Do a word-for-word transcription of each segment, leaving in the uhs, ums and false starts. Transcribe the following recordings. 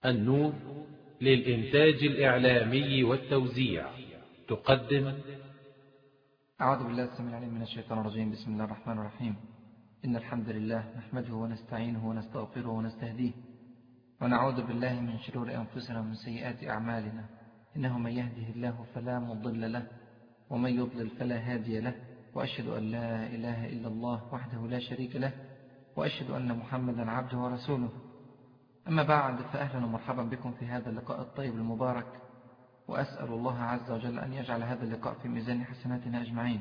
النور للإنتاج الإعلامي والتوزيع تقدم. أعوذ بالله السميع العليم من الشيطان الرجيم. بسم الله الرحمن الرحيم. إن الحمد لله نحمده ونستعينه ونستغفره ونستهديه، ونعوذ بالله من شرور أنفسنا ومن سيئات أعمالنا. إنه من يهده الله فلا مضل له، ومن يضلل فلا هادي له، وأشهد أن لا إله إلا الله وحده لا شريك له، وأشهد أن محمدا عبده ورسوله. أما بعد، فأهلا ومرحبا بكم في هذا اللقاء الطيب المبارك، وأسأل الله عز وجل أن يجعل هذا اللقاء في ميزان حسناتنا أجمعين.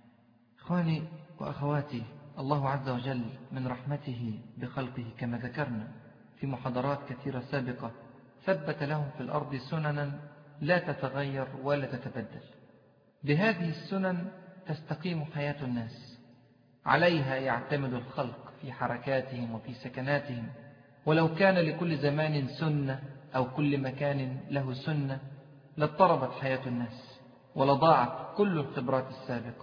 إخواني وأخواتي، الله عز وجل من رحمته بخلقه كما ذكرنا في محاضرات كثيرة سابقة ثبت لهم في الأرض سننا لا تتغير ولا تتبدل. بهذه السنن تستقيم حياة الناس، عليها يعتمد الخلق في حركاتهم وفي سكناتهم. ولو كان لكل زمان سنة أو كل مكان له سنة لاضطربت حياة الناس ولضاعت كل الخبرات السابقة.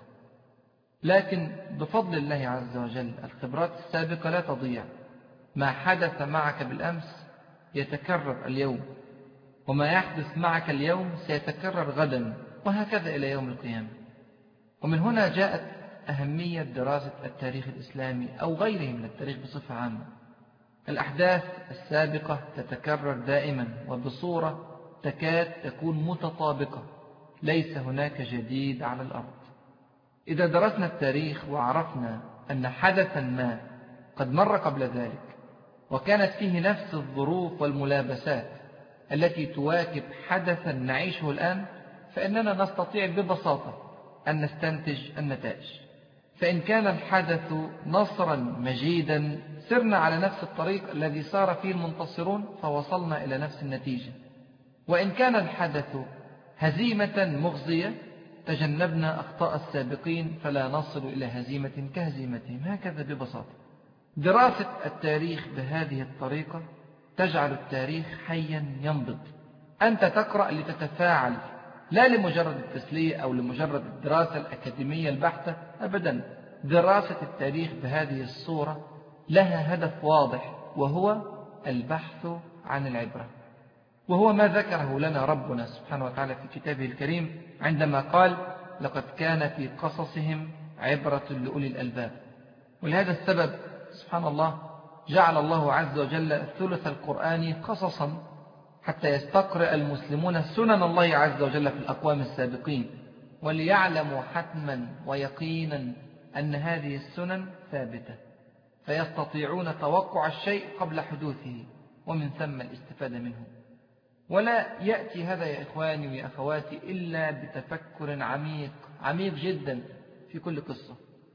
لكن بفضل الله عز وجل الخبرات السابقة لا تضيع. ما حدث معك بالأمس يتكرر اليوم، وما يحدث معك اليوم سيتكرر غدا، وهكذا إلى يوم القيامة. ومن هنا جاءت أهمية دراسة التاريخ الإسلامي أو غيره من التاريخ بصفة عامة. الأحداث السابقة تتكرر دائما وبصورة تكاد تكون متطابقة، ليس هناك جديد على الأرض. إذا درسنا التاريخ وعرفنا أن حدثا ما قد مر قبل ذلك وكانت فيه نفس الظروف والملابسات التي تواكب حدثا نعيشه الآن، فإننا نستطيع ببساطة أن نستنتج النتائج. فإن كان الحدث نصرا مجيدا سرنا على نفس الطريق الذي سار فيه المنتصرون فوصلنا إلى نفس النتيجة، وإن كان الحدث هزيمة مغزية تجنبنا أخطاء السابقين فلا نصل إلى هزيمة كهزيمتهم. هكذا ببساطة. دراسة التاريخ بهذه الطريقة تجعل التاريخ حيا ينبض. أنت تقرأ لتتفاعل، لا لمجرد التسلية أو لمجرد الدراسة الأكاديمية البحتة، أبدا. دراسة التاريخ بهذه الصورة لها هدف واضح، وهو البحث عن العبرة، وهو ما ذكره لنا ربنا سبحانه وتعالى في كتابه الكريم عندما قال: لقد كان في قصصهم عبرة لأولي الألباب. ولهذا السبب سبحان الله جعل الله عز وجل الثلث القرآني قصصا حتى يستقرئ المسلمون سنن الله عز وجل في الأقوام السابقين، وليعلموا حتما ويقينا أن هذه السنن ثابتة، فيستطيعون توقع الشيء قبل حدوثه ومن ثم الاستفادة منه. ولا يأتي هذا يا إخواني ويا أخواتي إلا بتفكر عميق عميق جدا في كل قصة.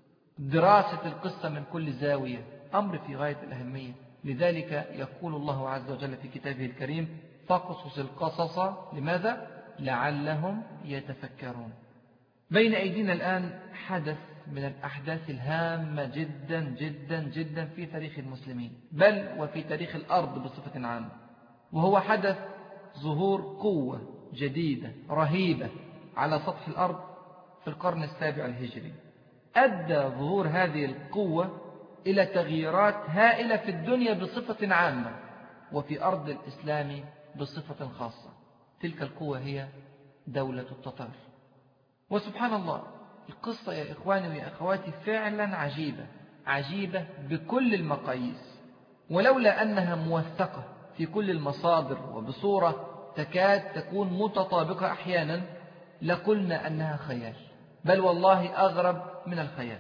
دراسة القصة من كل زاوية أمر في غاية الأهمية. لذلك يقول الله عز وجل في كتابه الكريم: فاقصص القصص. لماذا؟ لعلهم يتفكرون. بين أيدينا الآن حدث من الأحداث الهامة جدا جدا جدا في تاريخ المسلمين، بل وفي تاريخ الأرض بصفة عامة، وهو حدث ظهور قوة جديدة رهيبة على سطح الأرض في القرن السابع الهجري. أدى ظهور هذه القوة إلى تغييرات هائلة في الدنيا بصفة عامة، وفي أرض الإسلام بصفة خاصة. تلك القوة هي دولة التتار. وسبحان الله، القصة يا إخواني ويا أخواتي فعلا عجيبة عجيبة بكل المقاييس، ولولا أنها موثقة في كل المصادر وبصورة تكاد تكون متطابقة أحيانا لقلنا أنها خيال، بل والله أغرب من الخيال.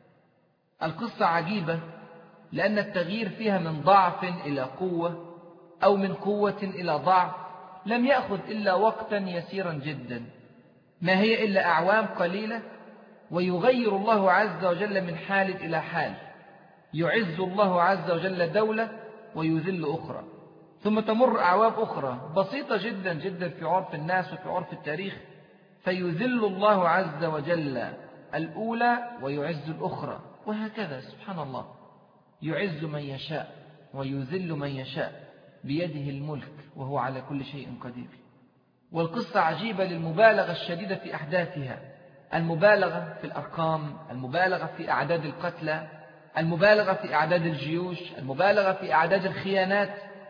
القصة عجيبة لأن التغيير فيها من ضعف إلى قوة أو من قوة إلى ضعف لم يأخذ إلا وقتا يسيرا جدا، ما هي إلا أعوام قليلة، ويغير الله عز وجل من حال إلى حال. يعز الله عز وجل دولة ويذل أخرى، ثم تمر أعوام أخرى بسيطة جدا جدا في عرف الناس وفي عرف التاريخ، فيذل الله عز وجل الأولى ويعز الأخرى، وهكذا سبحان الله. يعز من يشاء ويذل من يشاء، بيده الملك وهو على كل شيء قدير. والقصة عجيبة للمبالغة الشديدة في أحداثها، المبالغة في الأرقام، المبالغة في أعداد القتلى، المبالغة في أعداد الجيوش، المبالغة في أعداد الخيانات.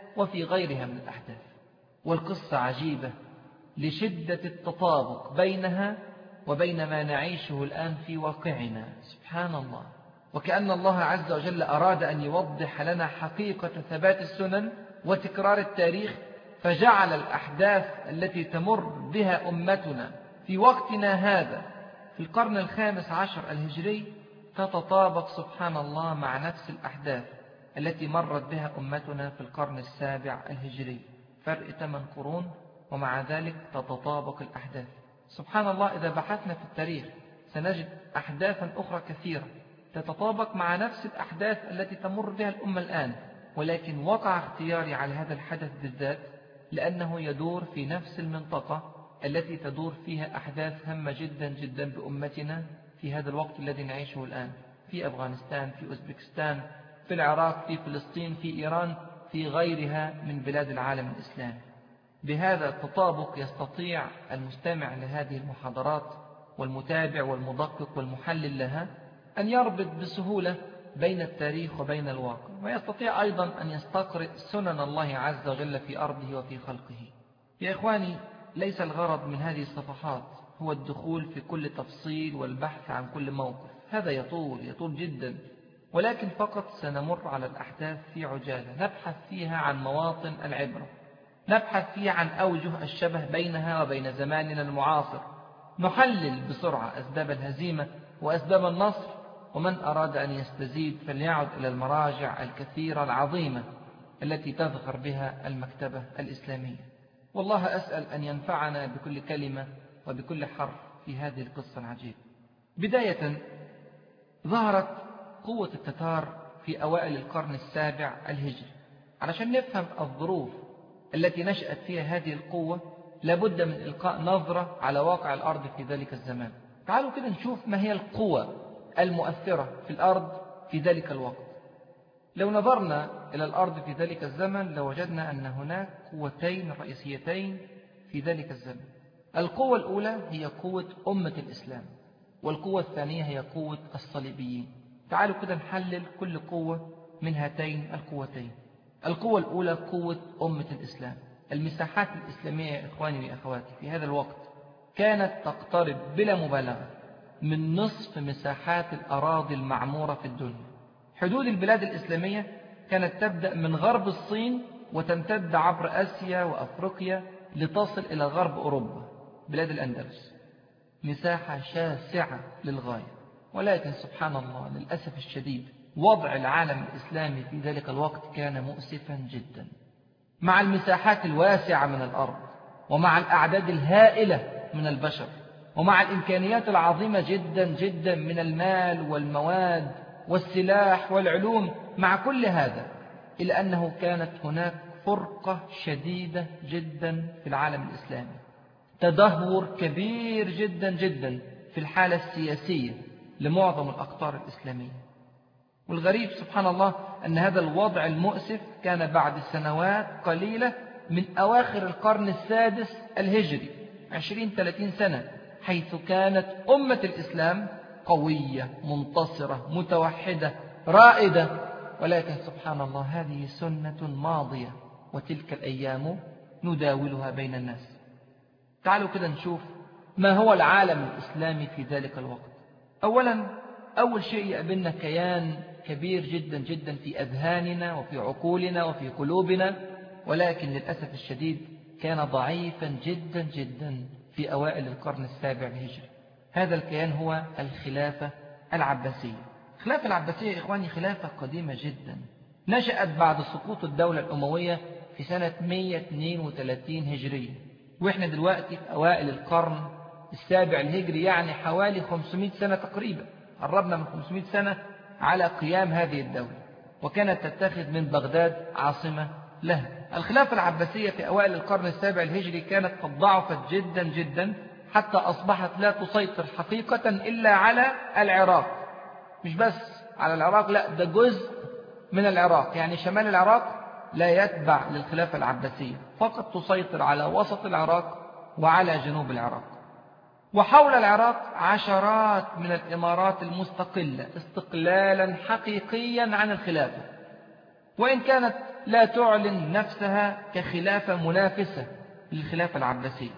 وفي غيرها من الأحداث. والقصة عجيبة لشدة التطابق بينها وبين ما نعيشه الآن في واقعنا. سبحان الله. وكأن الله عز وجل أراد أن يوضح لنا حقيقة ثبات السنن وتكرار التاريخ، فجعل الأحداث التي تمر بها أمتنا في وقتنا هذا في القرن الخامس عشر الهجري تتطابق سبحان الله مع نفس الأحداث التي مرت بها أمتنا في القرن السابع الهجري. فرق ثمان قرون ومع ذلك تتطابق الأحداث. سبحان الله، إذا بحثنا في التاريخ سنجد أحداثا أخرى كثيرة تتطابق مع نفس الأحداث التي تمر بها الأمة الآن، ولكن وقع اختياري على هذا الحدث بالذات لأنه يدور في نفس المنطقة التي تدور فيها أحداث هامة جدا جدا بأمتنا في هذا الوقت الذي نعيشه الآن، في أفغانستان، في أوزبكستان، في العراق، في فلسطين، في إيران، في غيرها من بلاد العالم الإسلامي. بهذا التطابق يستطيع المستمع لهذه المحاضرات والمتابع والمدقق والمحلل لها أن يربط بسهولة بين التاريخ وبين الواقع، ويستطيع أيضا أن يستقرئ سنن الله عز وجل في أرضه وفي خلقه. يا إخواني، ليس الغرض من هذه الصفحات هو الدخول في كل تفصيل والبحث عن كل موقف، هذا يطول يطول جدا، ولكن فقط سنمر على الأحداث في عجالة، نبحث فيها عن مواطن العبرة، نبحث فيها عن أوجه الشبه بينها وبين زماننا المعاصر، نحلل بسرعة أسباب الهزيمة وأسباب النصر، ومن أراد أن يستزيد فليعد إلى المراجع الكثيرة العظيمة التي تذخر بها المكتبة الإسلامية. والله أسأل أن ينفعنا بكل كلمة وبكل حرف في هذه القصة العجيبة. بداية، ظهرت قوة التتار في أوائل القرن السابع الهجري. علشان نفهم الظروف التي نشأت فيها هذه القوة لابد من إلقاء نظرة على واقع الأرض في ذلك الزمان. تعالوا كده نشوف ما هي القوة المؤثرة في الأرض في ذلك الوقت. لو نظرنا إلى الأرض في ذلك الزمن لوجدنا أن هناك قوتين رئيسيتين في ذلك الزمن. القوة الأولى هي قوة أمة الإسلام، والقوة الثانية هي قوة الصليبيين. تعالوا كده نحلل كل قوة من هاتين القوتين. القوة الأولى قوة أمة الإسلام. المساحات الإسلامية يا إخواني وأخواتي في هذا الوقت كانت تقترب بلا مبالغة من نصف مساحات الأراضي المعمورة في الدنيا. حدود البلاد الإسلامية كانت تبدأ من غرب الصين وتمتد عبر آسيا وأفريقيا لتصل إلى غرب أوروبا، بلاد الأندلس. مساحة شاسعة للغاية، ولكن سبحان الله للأسف الشديد وضع العالم الإسلامي في ذلك الوقت كان مؤسفا جدا. مع المساحات الواسعة من الأرض، ومع الأعداد الهائلة من البشر، ومع الإمكانيات العظيمة جدا جدا من المال والمواد والسلاح والعلوم، مع كل هذا إلا أنه كانت هناك فرقة شديدة جدا في العالم الإسلامي، تدهور كبير جدا جدا في الحالة السياسية لمعظم الأقطار الإسلامية. والغريب سبحان الله أن هذا الوضع المؤسف كان بعد سنوات قليلة من أواخر القرن السادس الهجري، عشرين ثلاثين سنة، حيث كانت أمة الإسلام قوية منتصرة متوحدة رائدة. ولكن سبحان الله هذه سنة ماضية، وتلك الأيام نداولها بين الناس. تعالوا كده نشوف ما هو العالم الإسلامي في ذلك الوقت. أولا، أول شيء يقابلنا كيان كبير جدا جدا في أذهاننا وفي عقولنا وفي قلوبنا، ولكن للأسف الشديد كان ضعيفا جدا جدا في أوائل القرن السابع الهجري. هذا الكيان هو الخلافة العباسية. الخلافة العباسية إخواني خلافة قديمة جدا، نشأت بعد سقوط الدولة الأموية في سنة مئة واثنين وثلاثين هجرية، وإحنا دلوقتي في أوائل القرن السابع الهجري، يعني حوالي خمسمائة سنة تقريبا، قربنا من خمسمائة سنة على قيام هذه الدولة، وكانت تتخذ من بغداد عاصمة لها. الخلافة العباسية في أوائل القرن السابع الهجري كانت قد ضعفت جدا جدا حتى أصبحت لا تسيطر حقيقة إلا على العراق. مش بس على العراق، لا، ده جزء من العراق، يعني شمال العراق لا يتبع للخلافة العباسية، فقط تسيطر على وسط العراق وعلى جنوب العراق. وحول العراق عشرات من الإمارات المستقلة استقلالا حقيقيا عن الخلافة، وإن كانت لا تعلن نفسها كخلافة منافسة للخلافة العباسية.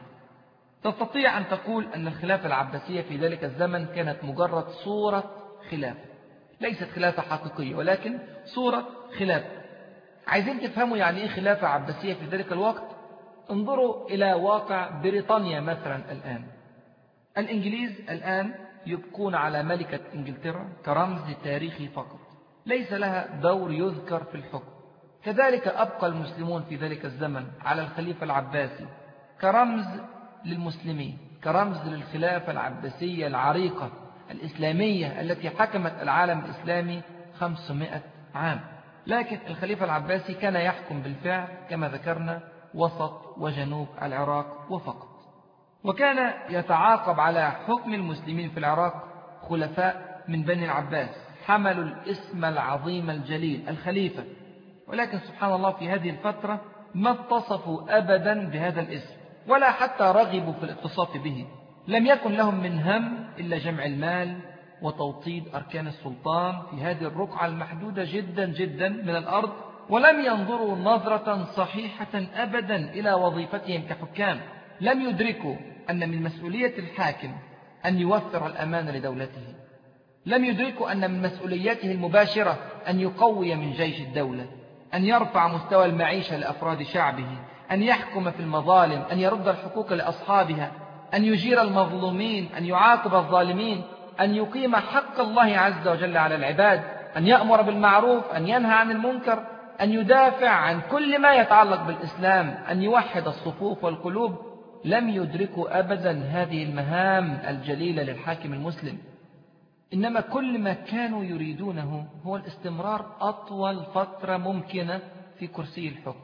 تستطيع أن تقول أن الخلافة العباسية في ذلك الزمن كانت مجرد صورة خلافة، ليست خلافة حقيقية ولكن صورة خلافة. عايزين تفهموا يعني إيه خلافة عباسية في ذلك الوقت؟ انظروا إلى واقع بريطانيا مثلا الآن. الإنجليز الآن يبقون على ملكة إنجلترا كرمز تاريخي فقط، ليس لها دور يذكر في الحكم. كذلك أبقى المسلمون في ذلك الزمن على الخليفة العباسي كرمز للمسلمين، كرمز للخلافة العباسية العريقة الإسلامية التي حكمت العالم الإسلامي خمسمائة عام. لكن الخليفة العباسي كان يحكم بالفعل كما ذكرنا وسط وجنوب العراق وفقط، وكان يتعاقب على حكم المسلمين في العراق خلفاء من بني العباس حملوا الاسم العظيم الجليل الخليفة، ولكن سبحان الله في هذه الفترة ما اتصفوا أبدا بهذا الاسم ولا حتى رغبوا في الاتصاف به. لم يكن لهم من هم إلا جمع المال وتوطيد أركان السلطان في هذه الرقعة المحدودة جدا جدا من الأرض، ولم ينظروا نظرة صحيحة أبدا إلى وظيفتهم كحكام. لم يدركوا أن من مسؤولية الحاكم أن يوفر الأمان لدولته، لم يدركوا أن من مسؤولياته المباشرة أن يقوي من جيش الدولة، أن يرفع مستوى المعيشة لأفراد شعبه، أن يحكم في المظالم، أن يرد الحقوق لأصحابها، أن يجير المظلومين، أن يعاقب الظالمين، أن يقيم حق الله عز وجل على العباد، أن يأمر بالمعروف، أن ينهى عن المنكر، أن يدافع عن كل ما يتعلق بالإسلام، أن يوحد الصفوف والقلوب. لم يدركوا أبدا هذه المهام الجليلة للحاكم المسلم، إنما كل ما كانوا يريدونه هو الاستمرار أطول فترة ممكنة في كرسي الحكم.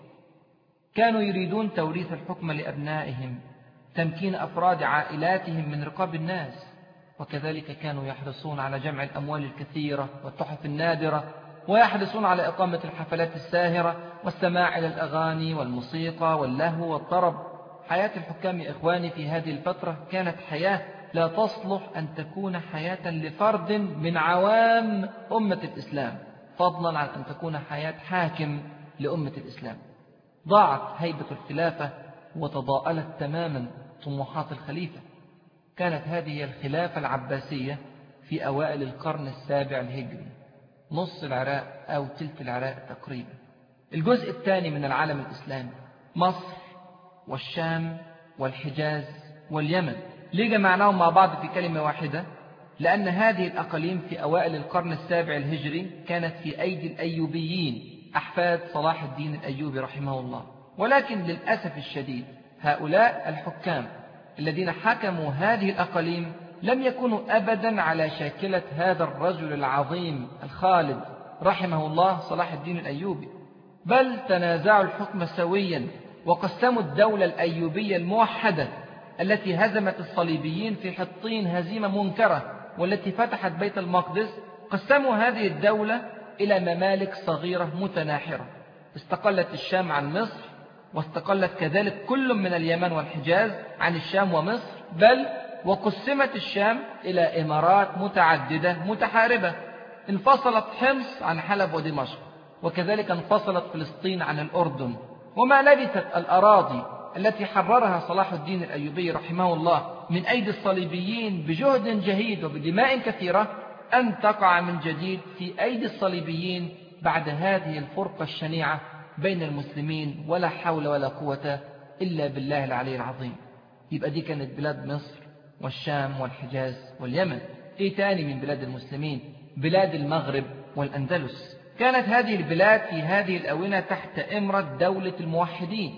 كانوا يريدون توريث الحكم لأبنائهم، تمكين أفراد عائلاتهم من رقاب الناس، وكذلك كانوا يحرصون على جمع الأموال الكثيرة والتحف النادرة، ويحرصون على إقامة الحفلات الساهرة والسماع إلى الأغاني والموسيقى واللهو والطرب. حياة الحكام يا إخواني في هذه الفترة كانت حياة لا تصلح أن تكون حياة لفرد من عوام أمة الإسلام، فضلا عن أن تكون حياة حاكم لأمة الإسلام. ضاعت هيبة الخلافة وتضاءلت تماما طموحات الخليفة. كانت هذه الخلافة العباسية في أوائل القرن السابع الهجري، نص العراق أو تلت العراق تقريبا. الجزء الثاني من العالم الإسلامي مصر والشام والحجاز واليمن. ليه جمعناهم مع بعض في كلمة واحدة؟ لأن هذه الأقاليم في أوائل القرن السابع الهجري كانت في أيدي الأيوبيين أحفاد صلاح الدين الأيوبي رحمه الله. ولكن للأسف الشديد هؤلاء الحكام الذين حكموا هذه الأقاليم لم يكونوا أبدا على شاكلة هذا الرجل العظيم الخالد رحمه الله صلاح الدين الأيوبي، بل تنازعوا الحكم سويا وقسموا الدولة الأيوبية الموحدة التي هزمت الصليبيين في حطين هزيمة منكرة والتي فتحت بيت المقدس. قسموا هذه الدولة إلى ممالك صغيرة متناحرة، استقلت الشام عن مصر، واستقلت كذلك كل من اليمن والحجاز عن الشام ومصر، بل وقسمت الشام إلى إمارات متعددة متحاربة. انفصلت حمص عن حلب ودمشق، وكذلك انفصلت فلسطين عن الأردن. وما لبثت الأراضي التي حررها صلاح الدين الأيوبي رحمه الله من أيدي الصليبيين بجهد جهيد وبدماء كثيرة أن تقع من جديد في أيدي الصليبيين بعد هذه الفرقة الشنيعة بين المسلمين، ولا حول ولا قوة إلا بالله العلي العظيم. يبقى دي كانت بلاد مصر والشام والحجاز واليمن. إيه تاني من بلاد المسلمين؟ بلاد المغرب والأندلس. كانت هذه البلاد في هذه الأونة تحت إمرة دولة الموحدين،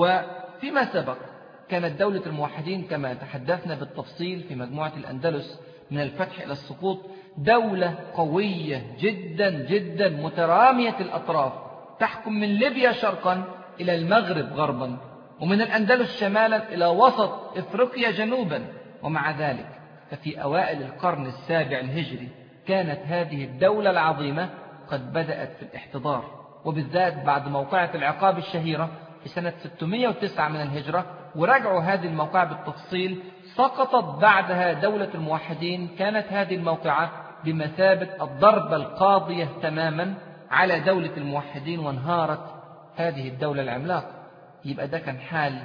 وفيما سبق كانت دولة الموحدين كما تحدثنا بالتفصيل في مجموعة الأندلس من الفتح إلى السقوط دولة قوية جدا جدا مترامية الأطراف، تحكم من ليبيا شرقا إلى المغرب غربا، ومن الأندلس شمالا إلى وسط إفريقيا جنوبا. ومع ذلك ففي أوائل القرن السابع الهجري كانت هذه الدولة العظيمة قد بدأت في الاحتضار، وبالذات بعد موقعة العقاب الشهيرة في سنة ستمائة وتسعة من الهجرة. وراجعوا هذه الموقعة بالتفصيل. سقطت بعدها دولة الموحدين. كانت هذه الموقعة بمثابة الضربة القاضية تماما على دولة الموحدين، وانهارت هذه الدولة العملاقة. يبقى ده كان حال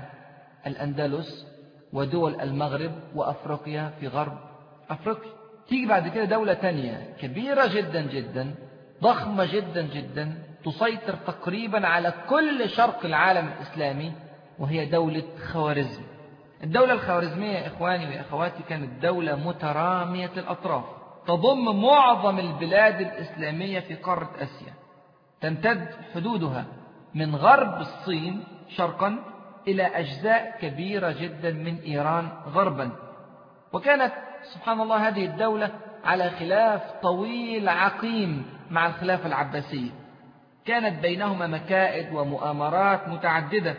الأندلس ودول المغرب وأفريقيا في غرب أفريقيا. تيجي بعد كده دولة تانية كبيرة جدا جدا، ضخمة جدا جدا، تسيطر تقريبا على كل شرق العالم الإسلامي، وهي دولة خوارزم. الدولة الخوارزمية يا إخواني وأخواتي كانت دولة مترامية الأطراف، تضم معظم البلاد الإسلامية في قارة آسيا، تمتد حدودها من غرب الصين شرقا إلى أجزاء كبيرة جدا من إيران غربا. وكانت سبحان الله هذه الدولة على خلاف طويل عقيم مع الخلافة العباسية، كانت بينهما مكائد ومؤامرات متعددة،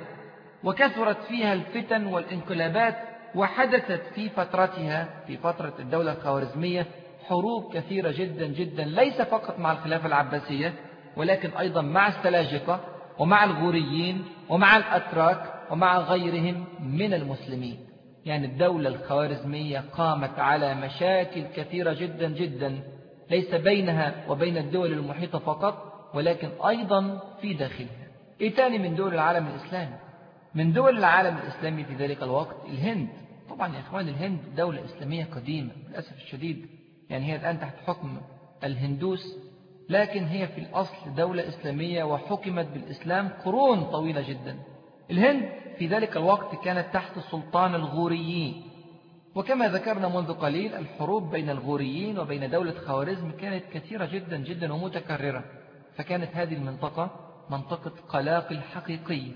وكثرت فيها الفتن والانقلابات، وحدثت في فترتها في فترة الدولة الخوارزمية حروب كثيرة جدا جدا، ليس فقط مع الخلافة العباسية ولكن أيضا مع السلاجقة ومع الغوريين ومع الأتراك ومع غيرهم من المسلمين. يعني الدولة الخوارزمية قامت على مشاكل كثيرة جدا جدا، ليس بينها وبين الدول المحيطة فقط ولكن أيضا في داخلها. إيه تاني من دول العالم الإسلامي؟ من دول العالم الإسلامي في ذلك الوقت الهند. طبعا يا إخوان الهند دولة إسلامية قديمة للأسف الشديد، يعني هي الآن تحت حكم الهندوس، لكن هي في الأصل دولة إسلامية وحكمت بالإسلام قرون طويلة جدا. الهند في ذلك الوقت كانت تحت سلطان الغوريين، وكما ذكرنا منذ قليل الحروب بين الغوريين وبين دولة خوارزم كانت كثيرة جدا جدا ومتكررة، فكانت هذه المنطقة منطقة قلاقل حقيقية.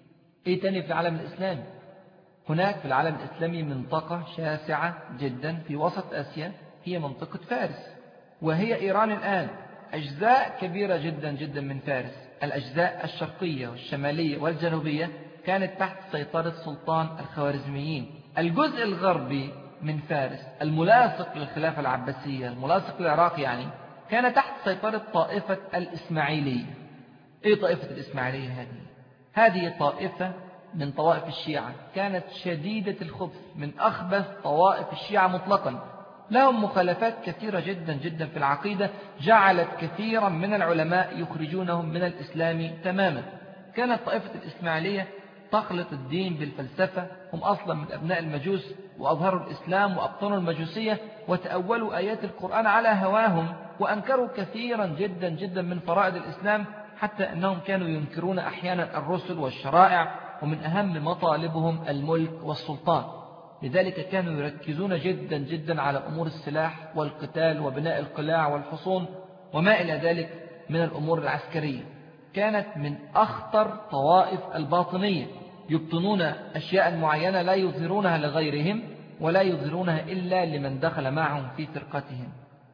إيه تاني في العالم الإسلامي؟ هناك في العالم الإسلامي منطقة شاسعة جدا في وسط آسيا، هي منطقة فارس، وهي إيران الآن. أجزاء كبيرة جدا جدا من فارس، الأجزاء الشرقية والشمالية والجنوبية، كانت تحت سيطرة سلطان الخوارزميين. الجزء الغربي من فارس الملاصق للخلافة العباسية، الملاصق للعراق يعني، كان تحت سيطرة طائفة الإسماعيلية. إيه طائفة الإسماعيلية هذه؟ هذه طائفة من طوائف الشيعة، كانت شديدة الخبث، من أخبث طوائف الشيعة مطلقا، لهم مخالفات كثيرة جدا جدا في العقيدة، جعلت كثيرا من العلماء يخرجونهم من الإسلام تماما. كانت طائفة الإسماعيلية تخلط الدين بالفلسفة، هم أصلا من أبناء المجوس، وأظهروا الإسلام وأبطنوا المجوسية، وتأولوا آيات القرآن على هواهم، وأنكروا كثيرا جدا جدا من فرائض الإسلام، حتى أنهم كانوا ينكرون أحيانا الرسل والشرائع، ومن أهم مطالبهم الملك والسلطان. لذلك كانوا يركزون جدا جدا على أمور السلاح والقتال وبناء القلاع والحصون وما إلى ذلك من الأمور العسكرية. كانت من أخطر طوائف الباطنية، يبطنون أشياء معينة لا يظهرونها لغيرهم ولا يظهرونها إلا لمن دخل معهم في فرقتهم،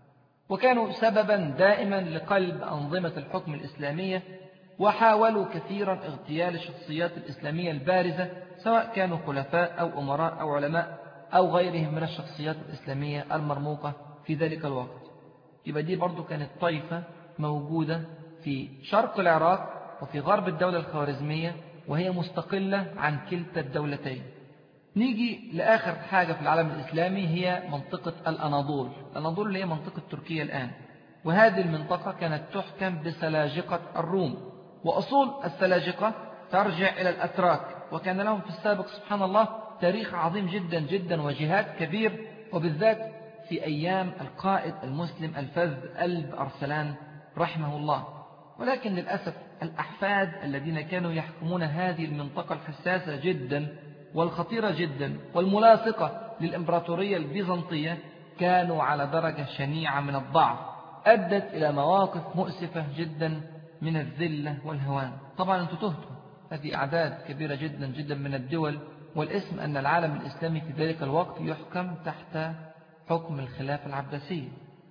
وكانوا سببا دائما لقلب أنظمة الحكم الإسلامية، وحاولوا كثيرا اغتيال الشخصيات الإسلامية البارزة، سواء كانوا خلفاء أو أمراء أو علماء أو غيرهم من الشخصيات الإسلامية المرموقة في ذلك الوقت. يبقى دي برضو كانت طائفة موجودة في شرق العراق وفي غرب الدولة الخوارزمية، وهي مستقلة عن كلتا الدولتين. نيجي لآخر حاجة في العالم الإسلامي، هي منطقة الأناضول. الأناضول اللي هي منطقة تركيا الآن، وهذه المنطقة كانت تحكم بسلاجقة الروم، وأصول السلاجقة ترجع إلى الأتراك، وكان لهم في السابق سبحان الله تاريخ عظيم جدا جدا وجهاد كبير، وبالذات في أيام القائد المسلم الفذ ألب أرسلان رحمه الله. ولكن للأسف الأحفاد الذين كانوا يحكمون هذه المنطقة الحساسة جدا والخطيرة جدا والملاصقة للإمبراطورية البيزنطية كانوا على درجة شنيعة من الضعف، أدت إلى مواقف مؤسفة جدا من الذلة والهوان. طبعا أنتم تهتم، هذه أعداد كبيرة جدا جدا من الدول، والاسم أن العالم الإسلامي في ذلك الوقت يحكم تحت حكم الخلافة العباسية.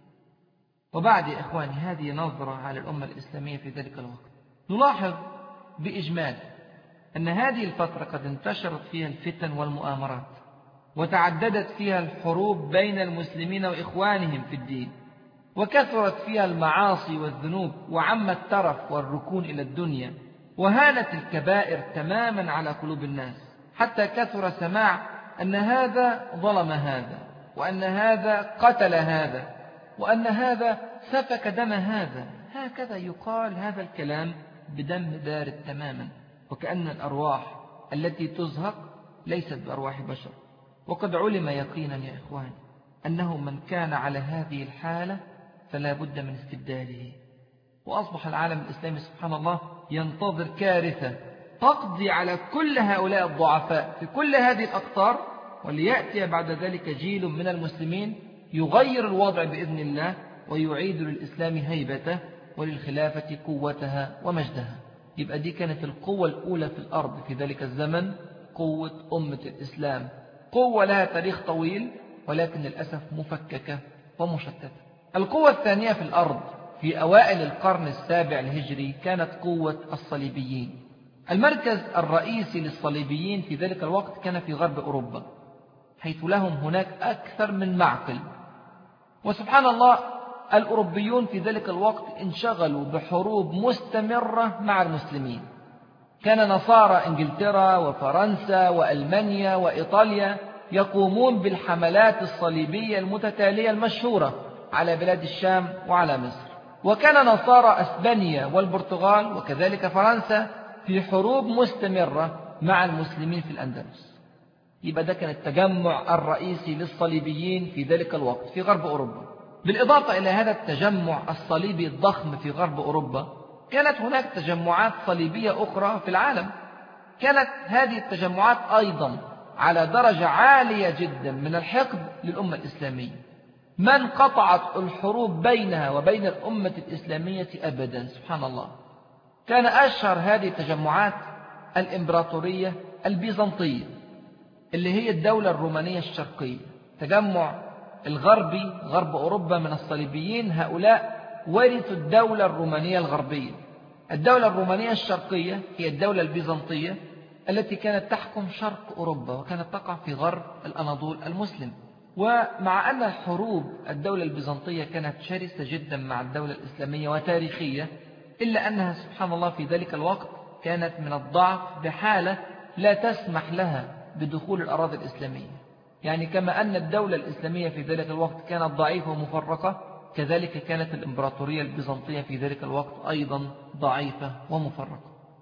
وبعد يا إخواني هذه نظرة على الأمة الإسلامية في ذلك الوقت، نلاحظ بإجمال أن هذه الفترة قد انتشرت فيها الفتن والمؤامرات، وتعددت فيها الحروب بين المسلمين وإخوانهم في الدين، وكثرت فيها المعاصي والذنوب، وعم الترف والركون إلى الدنيا، وهانت الكبائر تماما على قلوب الناس، حتى كثر سماع أن هذا ظلم هذا، وأن هذا قتل هذا، وأن هذا سفك دم هذا. هكذا يقال هذا الكلام بدم بارد تماما، وكأن الأرواح التي تزهق ليست بأرواح بشر. وقد علم يقينا يا إخوان أنه من كان على هذه الحالة فلا بد من استبداله. وأصبح العالم الإسلامي سبحان الله ينتظر كارثة تقضي على كل هؤلاء الضعفاء في كل هذه الأقطار، وليأتي بعد ذلك جيل من المسلمين يغير الوضع بإذن الله ويعيد للإسلام هيبته وللخلافة قوتها ومجدها. يبقى دي كانت القوة الأولى في الأرض في ذلك الزمن، قوة أمة الإسلام، قوة لها تاريخ طويل ولكن للأسف مفككة ومشتتة. القوة الثانية في الأرض في أوائل القرن السابع الهجري كانت قوة الصليبيين. المركز الرئيسي للصليبيين في ذلك الوقت كان في غرب أوروبا، حيث لهم هناك أكثر من معقل. وسبحان الله الأوروبيون في ذلك الوقت انشغلوا بحروب مستمرة مع المسلمين. كان نصارى إنجلترا وفرنسا وألمانيا وإيطاليا يقومون بالحملات الصليبية المتتالية المشهورة على بلاد الشام وعلى مصر، وكان نصارى أسبانيا والبرتغال وكذلك فرنسا في حروب مستمرة مع المسلمين في الأندلس. يبقى ده كان التجمع الرئيسي للصليبيين في ذلك الوقت في غرب أوروبا. بالإضافة إلى هذا التجمع الصليبي الضخم في غرب أوروبا، كانت هناك تجمعات صليبية أخرى في العالم. كانت هذه التجمعات أيضا على درجة عالية جدا من الحقد للأمة الإسلامية، ما انقطعت الحروب بينها وبين الأمة الإسلامية أبدا. سبحان الله. كان أشهر هذه التجمعات الإمبراطورية البيزنطية اللي هي الدولة الرومانية الشرقية. تجمع الغربي غرب أوروبا من الصليبيين، هؤلاء ورثوا الدولة الرومانية الغربية. الدولة الرومانية الشرقية هي الدولة البيزنطية التي كانت تحكم شرق أوروبا وكانت تقع في غرب الأناضول المسلم. ومع أن الحروب الدولة البيزنطية كانت شرسة جدا مع الدولة الإسلامية وتاريخية، إلا أنها سبحان الله في ذلك الوقت كانت من الضعف بحالة لا تسمح لها بدخول الأراضي الإسلامية. يعني كما أن الدولة الإسلامية في ذلك الوقت كانت ضعيفة ومفرقة، كذلك كانت الإمبراطورية البيزنطية في ذلك الوقت أيضا ضعيفة ومفرقة.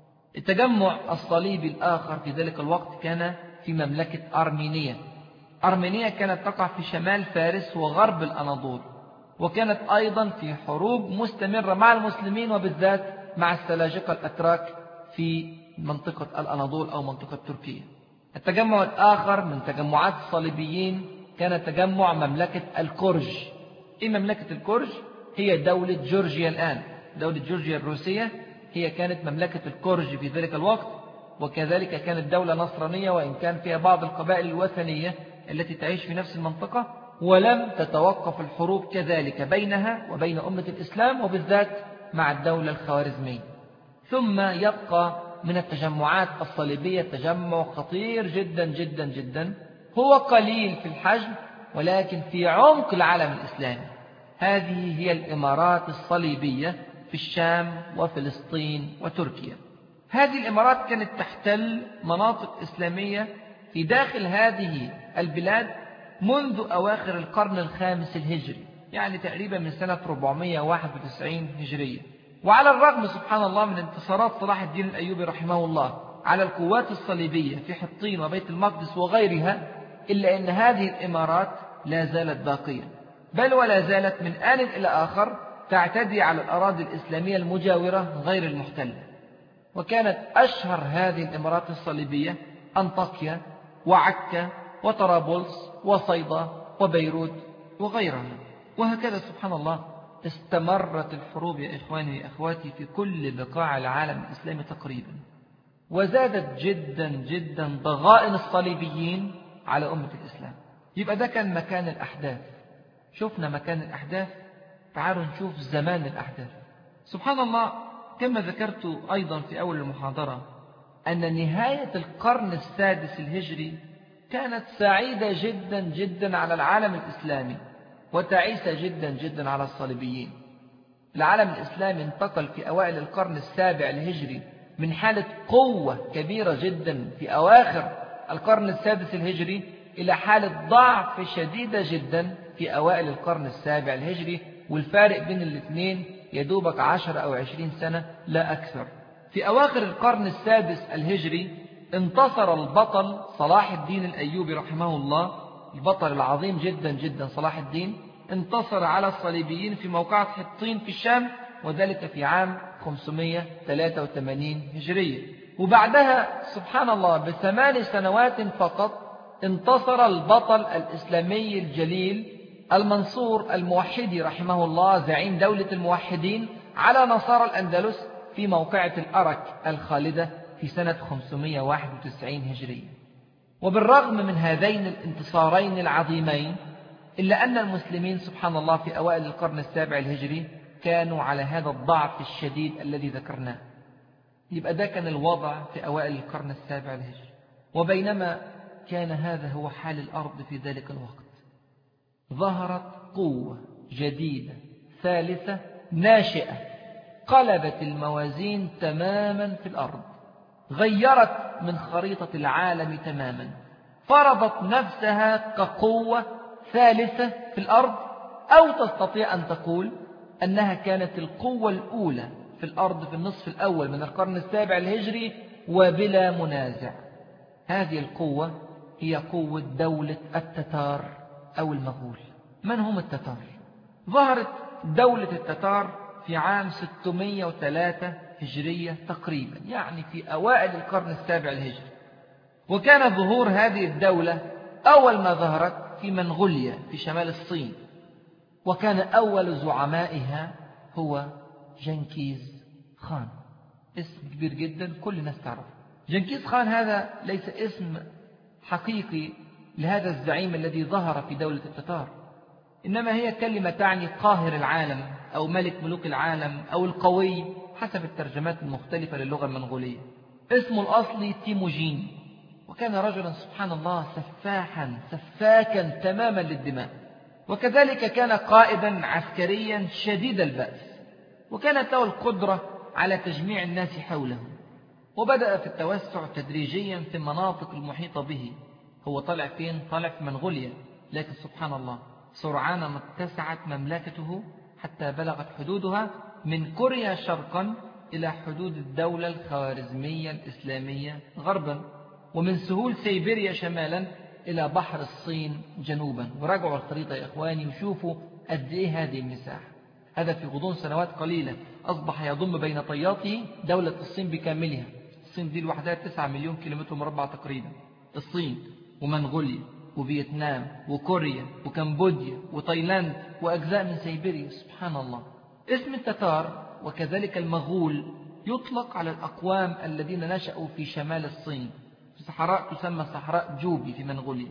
التجمع الصليبي الآخر في ذلك الوقت كان في مملكة أرمينيا. أرمينيا كانت تقع في شمال فارس وغرب الأناضول، وكانت أيضا في حروب مستمرة مع المسلمين وبالذات مع السلاجقة الأتراك في منطقة الأناضول أو منطقة تركيا. التجمع الآخر من تجمعات الصليبيين كان تجمع مملكة الكرج. إيه مملكة الكرج؟ هي دولة جورجيا الآن. دولة جورجيا الروسية هي كانت مملكة الكرج في ذلك الوقت، وكذلك كانت دولة نصرانية وإن كان فيها بعض القبائل الوثنية التي تعيش في نفس المنطقة، ولم تتوقف الحروب كذلك بينها وبين أمة الإسلام وبالذات مع الدولة الخوارزمية. ثم يبقى من التجمعات الصليبية تجمع خطير جدا جدا جدا، هو قليل في الحجم ولكن في عمق العالم الإسلامي. هذه هي الإمارات الصليبية في الشام وفلسطين وتركيا. هذه الإمارات كانت تحتل مناطق إسلامية في داخل هذه البلاد منذ أواخر القرن الخامس الهجري، يعني تقريبا من سنة أربعمائة وواحد وتسعين هجرية. وعلى الرغم سبحان الله من انتصارات صلاح الدين الأيوبي رحمه الله على القوات الصليبية في حطين وبيت المقدس وغيرها، إلا أن هذه الإمارات لا زالت باقية، بل ولا زالت من آن إلى آخر تعتدي على الأراضي الإسلامية المجاورة غير المحتلة. وكانت أشهر هذه الإمارات الصليبية أنطاكيا وعكا وطرابلس وصيدا وبيروت وغيرها. وهكذا سبحان الله استمرت الحروب يا إخواني يا أخواتي في كل بقاع العالم الإسلامي تقريبا، وزادت جدا جدا ضغائن الصليبيين على أمة الإسلام. يبقى ده كان مكان الأحداث. شفنا مكان الأحداث، تعالوا نشوف زمان الأحداث. سبحان الله كما ذكرت أيضا في أول المحاضرة أن نهاية القرن السادس الهجري كانت سعيدة جدا جدا على العالم الإسلامي وتعيسة جدا جدا على الصليبيين. العالم الإسلامي انتقل في أوائل القرن السابع الهجري من حالة قوة كبيرة جدا في أواخر القرن السادس الهجري إلى حالة ضعف شديدة جدا في أوائل القرن السابع الهجري، والفارق بين الاثنين يدوبك عشر أو عشرين سنة لا أكثر. في أواخر القرن السادس الهجري انتصر البطل صلاح الدين الأيوبي رحمه الله، البطل العظيم جدا جدا صلاح الدين، انتصر على الصليبيين في موقعة حطين في الشام، وذلك في عام خمسمائة وثلاثة وثمانين هجرية. وبعدها سبحان الله بثمان سنوات فقط انتصر البطل الإسلامي الجليل المنصور الموحدي رحمه الله زعيم دولة الموحدين على نصارى الأندلس في موقعة الأرك الخالدة في سنة خمسمائة وواحد وتسعين هجرية. وبالرغم من هذين الانتصارين العظيمين إلا أن المسلمين سبحان الله في أوائل القرن السابع الهجري كانوا على هذا الضعف الشديد الذي ذكرناه. يبقى ده كان الوضع في أوائل القرن السابع الهجري. وبينما كان هذا هو حال الأرض في ذلك الوقت، ظهرت قوة جديدة ثالثة ناشئة قلبت الموازين تماما في الأرض، غيرت من خريطة العالم تماما، فرضت نفسها كقوة ثالثة في الأرض، أو تستطيع أن تقول أنها كانت القوة الأولى في الأرض في النصف الأول من القرن السابع الهجري وبلا منازع. هذه القوة هي قوة دولة التتار أو المغول. من هم التتار؟ ظهرت دولة التتار في عام ستمائة وثلاثة هجرية تقريبا، يعني في أوائل القرن السابع الهجري. وكان ظهور هذه الدولة أول ما ظهرت في منغوليا في شمال الصين، وكان أول زعمائها هو جنكيز خان. اسم كبير جدا كل الناس تعرف. جنكيز خان هذا ليس اسم حقيقي لهذا الزعيم الذي ظهر في دولة التتار، إنما هي كلمة تعني قاهر العالم أو ملك ملوك العالم أو القوي حسب الترجمات المختلفة للغة المنغولية. اسمه الأصلي تيموجين، وكان رجلا سبحان الله سفاحا سفاكا تماما للدماء، وكذلك كان قائدا عسكريا شديد البأس، وكانت له القدرة على تجميع الناس حوله. وبدأ في التوسع تدريجيا في المناطق المحيطة به. هو طلع فين؟ طلع في منغوليا، لكن سبحان الله سرعان ما اتسعت مملكته حتى بلغت حدودها من كوريا شرقا إلى حدود الدولة الخوارزمية الإسلامية غربا، ومن سهول سيبيريا شمالا إلى بحر الصين جنوبا. وراجعوا الخريطة يا إخواني وشوفوا قد إيه هذه المساحة. هذا في غضون سنوات قليلة أصبح يضم بين طياته دولة الصين بكاملها. الصين دي لوحدها تسعة مليون كيلومتر مربع تقريبا. الصين ومنغوليا وفيتنام وكوريا وكمبوديا وتايلاند وأجزاء من سيبيريا. سبحان الله. اسم التتار وكذلك المغول يطلق على الأقوام الذين نشأوا في شمال الصين في صحراء تسمى صحراء جوبي في منغوليا.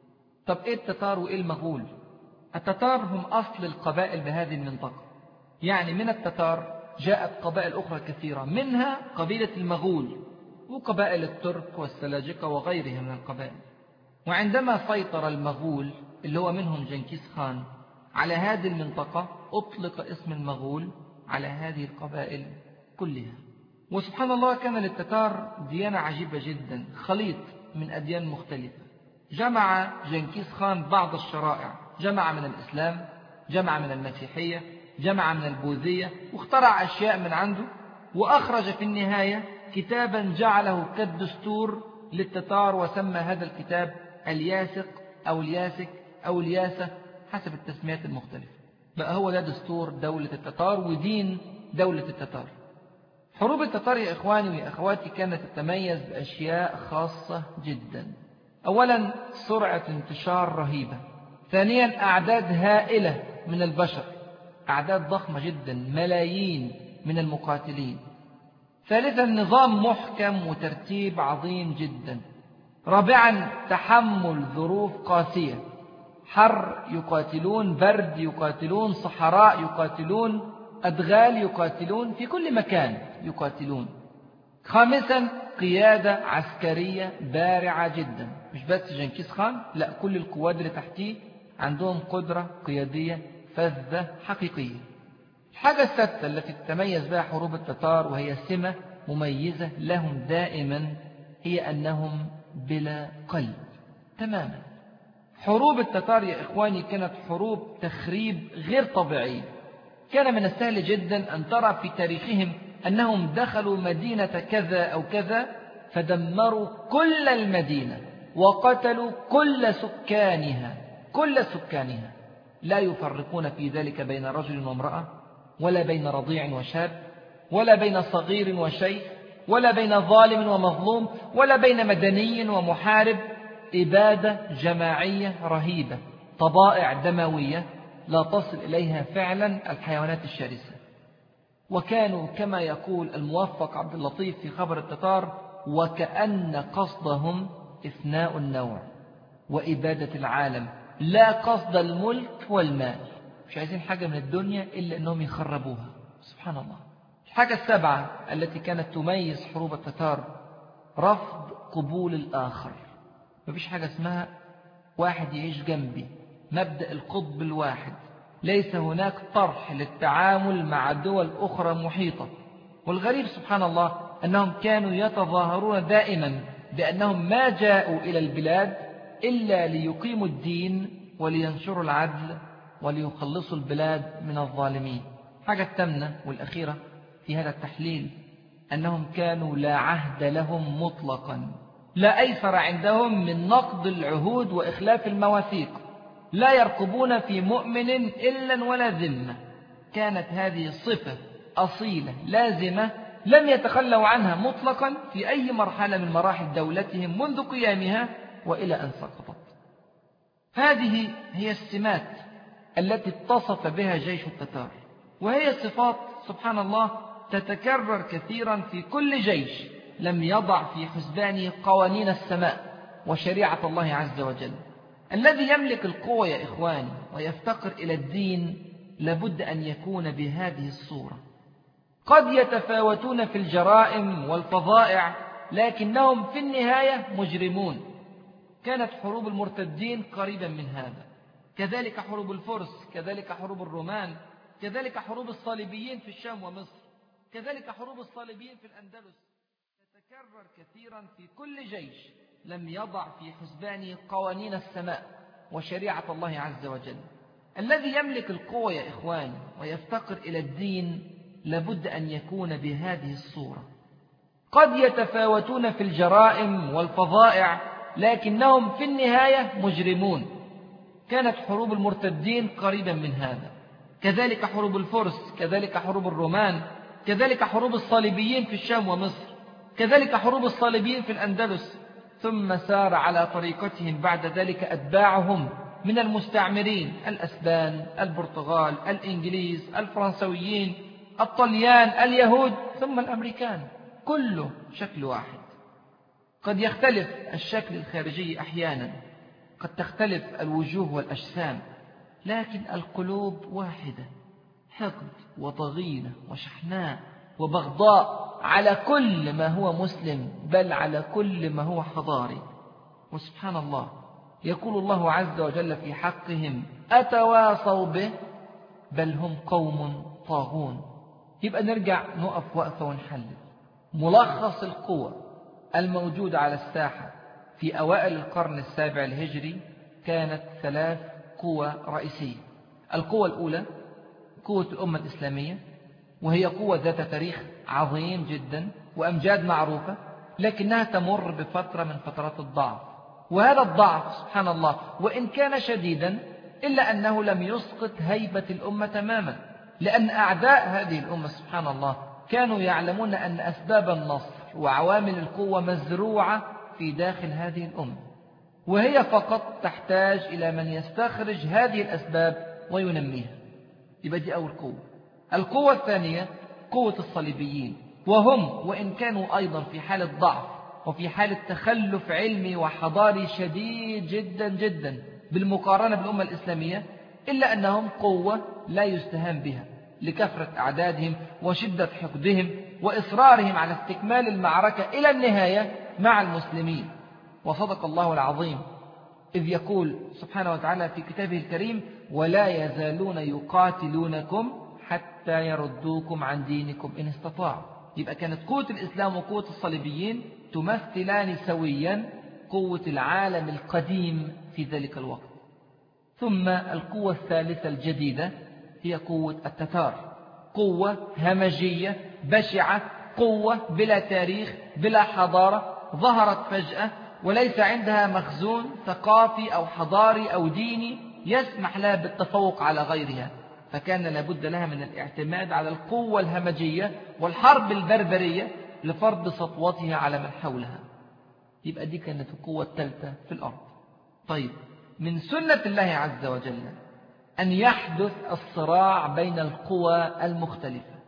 طب إيه التتار وإيه المغول؟ التتار هم أصل القبائل بهذه المنطقة، يعني من التتار جاءت قبائل أخرى كثيرة، منها قبيلة المغول وقبائل الترك والسلاجقة وغيرها من القبائل. وعندما سيطر المغول اللي هو منهم جنكيز خان على هذه المنطقة أطلق اسم المغول على هذه القبائل كلها. وسبحان الله كان للتتار ديانة عجيبة جدا، خليط من أديان مختلفة. جمع جنكيز خان بعض الشرائع، جمع من الإسلام، جمع من المسيحية، جمع من البوذية، واخترع أشياء من عنده، وأخرج في النهاية كتابا جعله كالدستور للتتار، وسمى هذا الكتاب الياسق أو الياسك أو الياسة حسب التسميات المختلفة. بقى هو ده دستور دولة التتار ودين دولة التتار. حروب التتار يا إخواني ويا أخواتي كانت تتميز بأشياء خاصة جدا. أولا سرعة انتشار رهيبة. ثانيا أعداد هائلة من البشر، أعداد ضخمة جدا، ملايين من المقاتلين. ثالثا نظام محكم وترتيب عظيم جدا. رابعا تحمل ظروف قاسية، حر يقاتلون، برد يقاتلون، صحراء يقاتلون، أدغال يقاتلون، في كل مكان يقاتلون. خامسا قيادة عسكرية بارعة جدا، مش بس جنكيز خان، لا كل القوات اللي تحتيه عندهم قدرة قيادية فذة حقيقية. الحاجة السادسة التي تتميز بها حروب التتار وهي سمة مميزة لهم دائما هي أنهم بلا قلب تماما. حروب التتار يا إخواني كانت حروب تخريب غير طبيعية. كان من السهل جدا أن ترى في تاريخهم أنهم دخلوا مدينة كذا أو كذا فدمروا كل المدينة وقتلوا كل سكانها كل سكانها، لا يفرقون في ذلك بين رجل وامرأة، ولا بين رضيع وشاب، ولا بين صغير وشيخ، ولا بين ظالم ومظلوم، ولا بين مدني ومحارب. إبادة جماعية رهيبة، طبائع دموية لا تصل إليها فعلا الحيوانات الشرسة. وكانوا كما يقول الموفق عبد اللطيف في خبر التتار: وكأن قصدهم إفناء النوع وإبادة العالم، لا قصد الملك والمال. مش عايزين حاجة من الدنيا إلا أنهم يخربوها. سبحان الله. الحاجة السابعة التي كانت تميز حروب التتار: رفض قبول الآخر. مفيش حاجة اسمها واحد يعيش جنبي، مبدأ القطب الواحد. ليس هناك طرح للتعامل مع دول أخرى محيطة. والغريب سبحان الله أنهم كانوا يتظاهرون دائما بأنهم ما جاءوا إلى البلاد إلا ليقيموا الدين ولينشروا العدل وليخلصوا البلاد من الظالمين. حاجة الثامنة والأخيرة في هذا التحليل: أنهم كانوا لا عهد لهم مطلقا، لا أيسر عندهم من نقض العهود وإخلاف المواثيق، لا يرقبون في مؤمن إلا ولا ذمة. كانت هذه صفة أصيلة لازمة لم يتخلوا عنها مطلقا في أي مرحلة من مراحل دولتهم منذ قيامها وإلى أن سقطت. هذه هي السمات التي اتصف بها جيش التتار، وهي صفات سبحان الله تتكرر كثيرا في كل جيش لم يضع في حسبانه قوانين السماء وشريعة الله عز وجل. الذي يملك القوة يا إخواني ويفتقر إلى الدين لابد أن يكون بهذه الصورة. قد يتفاوتون في الجرائم والفظائع لكنهم في النهاية مجرمون. كانت حروب المرتدين قريبا من هذا، كذلك حروب الفرس، كذلك حروب الرومان، كذلك حروب الصليبيين في الشام ومصر، كذلك حروب الصليبيين في الأندلس. تتكرر كثيرا في كل جيش لم يضع في حسبانه قوانين السماء وشريعة الله عز وجل. الذي يملك القوة يا إخواني ويفتقر إلى الدين لابد أن يكون بهذه الصورة. قد يتفاوتون في الجرائم والفظائع لكنهم في النهاية مجرمون. كانت حروب المرتدين قريبا من هذا، كذلك حروب الفرس، كذلك حروب الرومان، كذلك حروب الصليبيين في الشام ومصر، كذلك حروب الصليبيين في الأندلس. ثم سار على طريقتهم بعد ذلك أتباعهم من المستعمرين: الأسبان، البرتغال، الإنجليز، الفرنسويين، الطليان، اليهود، ثم الأمريكان، كله شكل واحد. قد يختلف الشكل الخارجي أحيانا، قد تختلف الوجوه والأجسام، لكن القلوب واحدة، حقد وضغينة وشحناء وبغضاء على كل ما هو مسلم، بل على كل ما هو حضاري. وسبحان الله يقول الله عز وجل في حقهم: أتواصوا به بل هم قوم طاغون. يبقى نرجع نقف وقفة ونحلل ملخص القوى الموجودة على الساحة في أوائل القرن السابع الهجري. كانت ثلاث قوى رئيسية. القوة الأولى قوة الأمة الإسلامية، وهي قوة ذات تاريخ عظيم جدا وأمجاد معروفة، لكنها تمر بفترة من فترات الضعف. وهذا الضعف سبحان الله وإن كان شديدا إلا أنه لم يسقط هيبة الأمة تماما، لأن أعداء هذه الأمة سبحان الله كانوا يعلمون أن أسباب النصر وعوامل القوة مزروعة في داخل هذه الأمة، وهي فقط تحتاج إلى من يستخرج هذه الأسباب وينميها. يبقى دي أول قوة. القوة الثانية قوة الصليبيين، وهم وإن كانوا أيضا في حالة ضعف وفي حالة تخلف علمي وحضاري شديد جدا جدا بالمقارنة بالأمة الإسلامية، إلا أنهم قوة لا يستهان بها لكثرة أعدادهم وشدة حقدهم وإصرارهم على استكمال المعركة إلى النهاية مع المسلمين. وصدق الله العظيم إذ يقول سبحانه وتعالى في كتابه الكريم: ولا يزالون يقاتلونكم حتى يردوكم عن دينكم إن استطاعوا. يبقى كانت قوة الإسلام وقوة الصليبيين تمثلان سويا قوة العالم القديم في ذلك الوقت. ثم القوة الثالثة الجديدة هي قوة التتار، قوة همجية بشعة، قوة بلا تاريخ بلا حضارة، ظهرت فجأة وليس عندها مخزون ثقافي أو حضاري أو ديني يسمح لها بالتفوق على غيرها، فكان لابد لها من الاعتماد على القوة الهمجية والحرب البربرية لفرض سطوتها على من حولها. يبقى دي كانت القوة الثالثة في الأرض. طيب، من سنة الله عز وجل أن يحدث الصراع بين القوى المختلفة.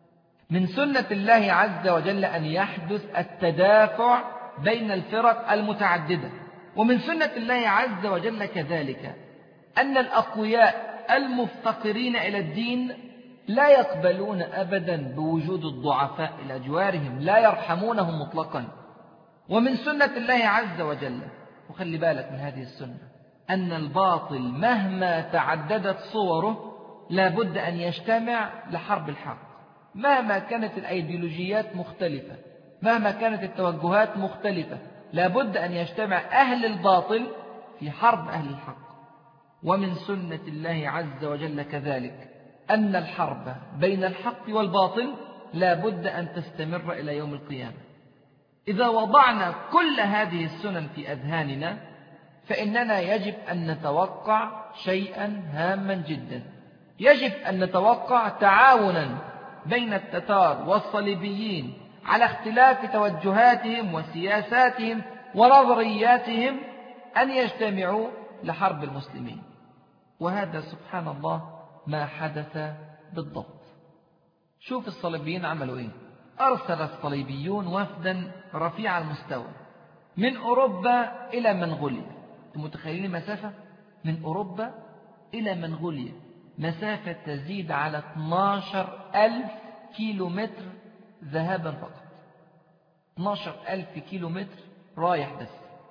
من سنة الله عز وجل أن يحدث التدافع بين الفرق المتعددة. ومن سنة الله عز وجل كذلك أن الأقوياء المفتقرين إلى الدين لا يقبلون أبدا بوجود الضعفاء إلى جوارهم، لا يرحمونهم مطلقا. ومن سنة الله عز وجل، وخلي بالك من هذه السنة، أن الباطل مهما تعددت صوره لا بد أن يجتمع لحرب الحق. مهما كانت الأيديولوجيات مختلفة، مهما كانت التوجهات مختلفة، لا بد أن يجتمع أهل الباطل في حرب أهل الحق. ومن سنة الله عز وجل كذلك أن الحرب بين الحق والباطل لا بد أن تستمر إلى يوم القيامة. إذا وضعنا كل هذه السنن في أذهاننا فإننا يجب أن نتوقع شيئا هاما جدا. يجب أن نتوقع تعاونا بين التتار والصليبيين على اختلاف توجهاتهم وسياساتهم ونظرياتهم أن يجتمعوا لحرب المسلمين. وهذا سبحان الله ما حدث بالضبط. شوف الصليبيين عملوا إيه. أرسل الصليبيون وفدا رفيع المستوى من أوروبا إلى منغوليا. متخيلين المسافة؟ من أوروبا إلى منغوليا مسافة تزيد على اثني عشر ألف كيلو متر ذهابا فقط. اثني عشر ألف كيلو متر رايح بس.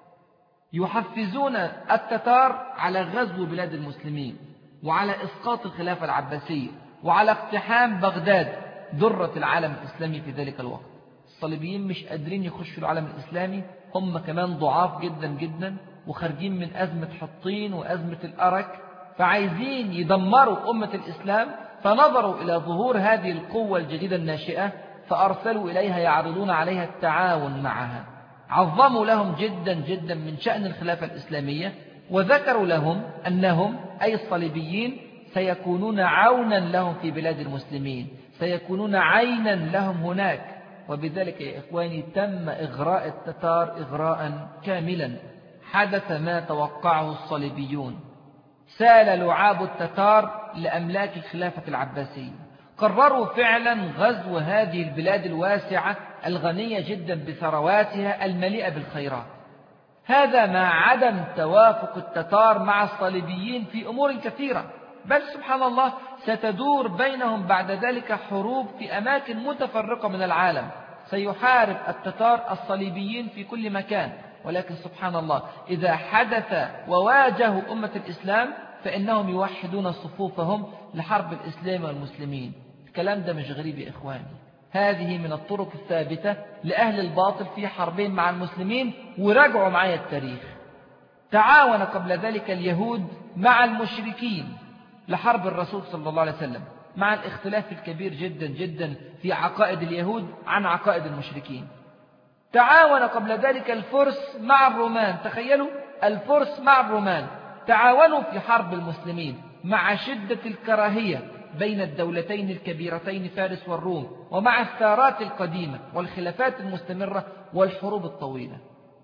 يحفزون التتار على غزو بلاد المسلمين وعلى إسقاط الخلافة العباسية وعلى اقتحام بغداد ذرة العالم الإسلامي في ذلك الوقت. الصليبيين مش قادرين يخشوا العالم الإسلامي، هم كمان ضعاف جدا جدا وخارجين من أزمة حطين وأزمة الأرك، فعايزين يدمروا أمة الإسلام، فنظروا إلى ظهور هذه القوة الجديدة الناشئة فأرسلوا إليها يعرضون عليها التعاون معها. عظموا لهم جدا جدا من شأن الخلافة الإسلامية، وذكروا لهم أنهم أي الصليبيين سيكونون عونا لهم في بلاد المسلمين، سيكونون عينا لهم هناك. وبذلك يا إخواني تم إغراء التتار إغراء كاملا. حدث ما توقعه الصليبيون. سال لعاب التتار لأملاك الخلافة العباسية. قرروا فعلا غزو هذه البلاد الواسعة الغنية جدا بثرواتها المليئة بالخيرات. هذا مع عدم توافق التتار مع الصليبيين في أمور كثيرة، بل سبحان الله ستدور بينهم بعد ذلك حروب في أماكن متفرقة من العالم. سيحارب التتار الصليبيين في كل مكان، ولكن سبحان الله إذا حدث وواجهوا أمة الإسلام فإنهم يوحدون صفوفهم لحرب الإسلام والمسلمين. الكلام ده مش غريب يا إخواني، هذه من الطرق الثابتة لأهل الباطل في حربين مع المسلمين. وراجعوا معايا التاريخ. تعاون قبل ذلك اليهود مع المشركين لحرب الرسول صلى الله عليه وسلم، مع الاختلاف الكبير جدا جدا في عقائد اليهود عن عقائد المشركين. تعاون قبل ذلك الفرس مع الرومان. تخيلوا، الفرس مع الرومان تعاونوا في حرب المسلمين مع شدة الكراهية بين الدولتين الكبيرتين فارس والروم، ومع الثارات القديمة والخلافات المستمرة والحروب الطويلة.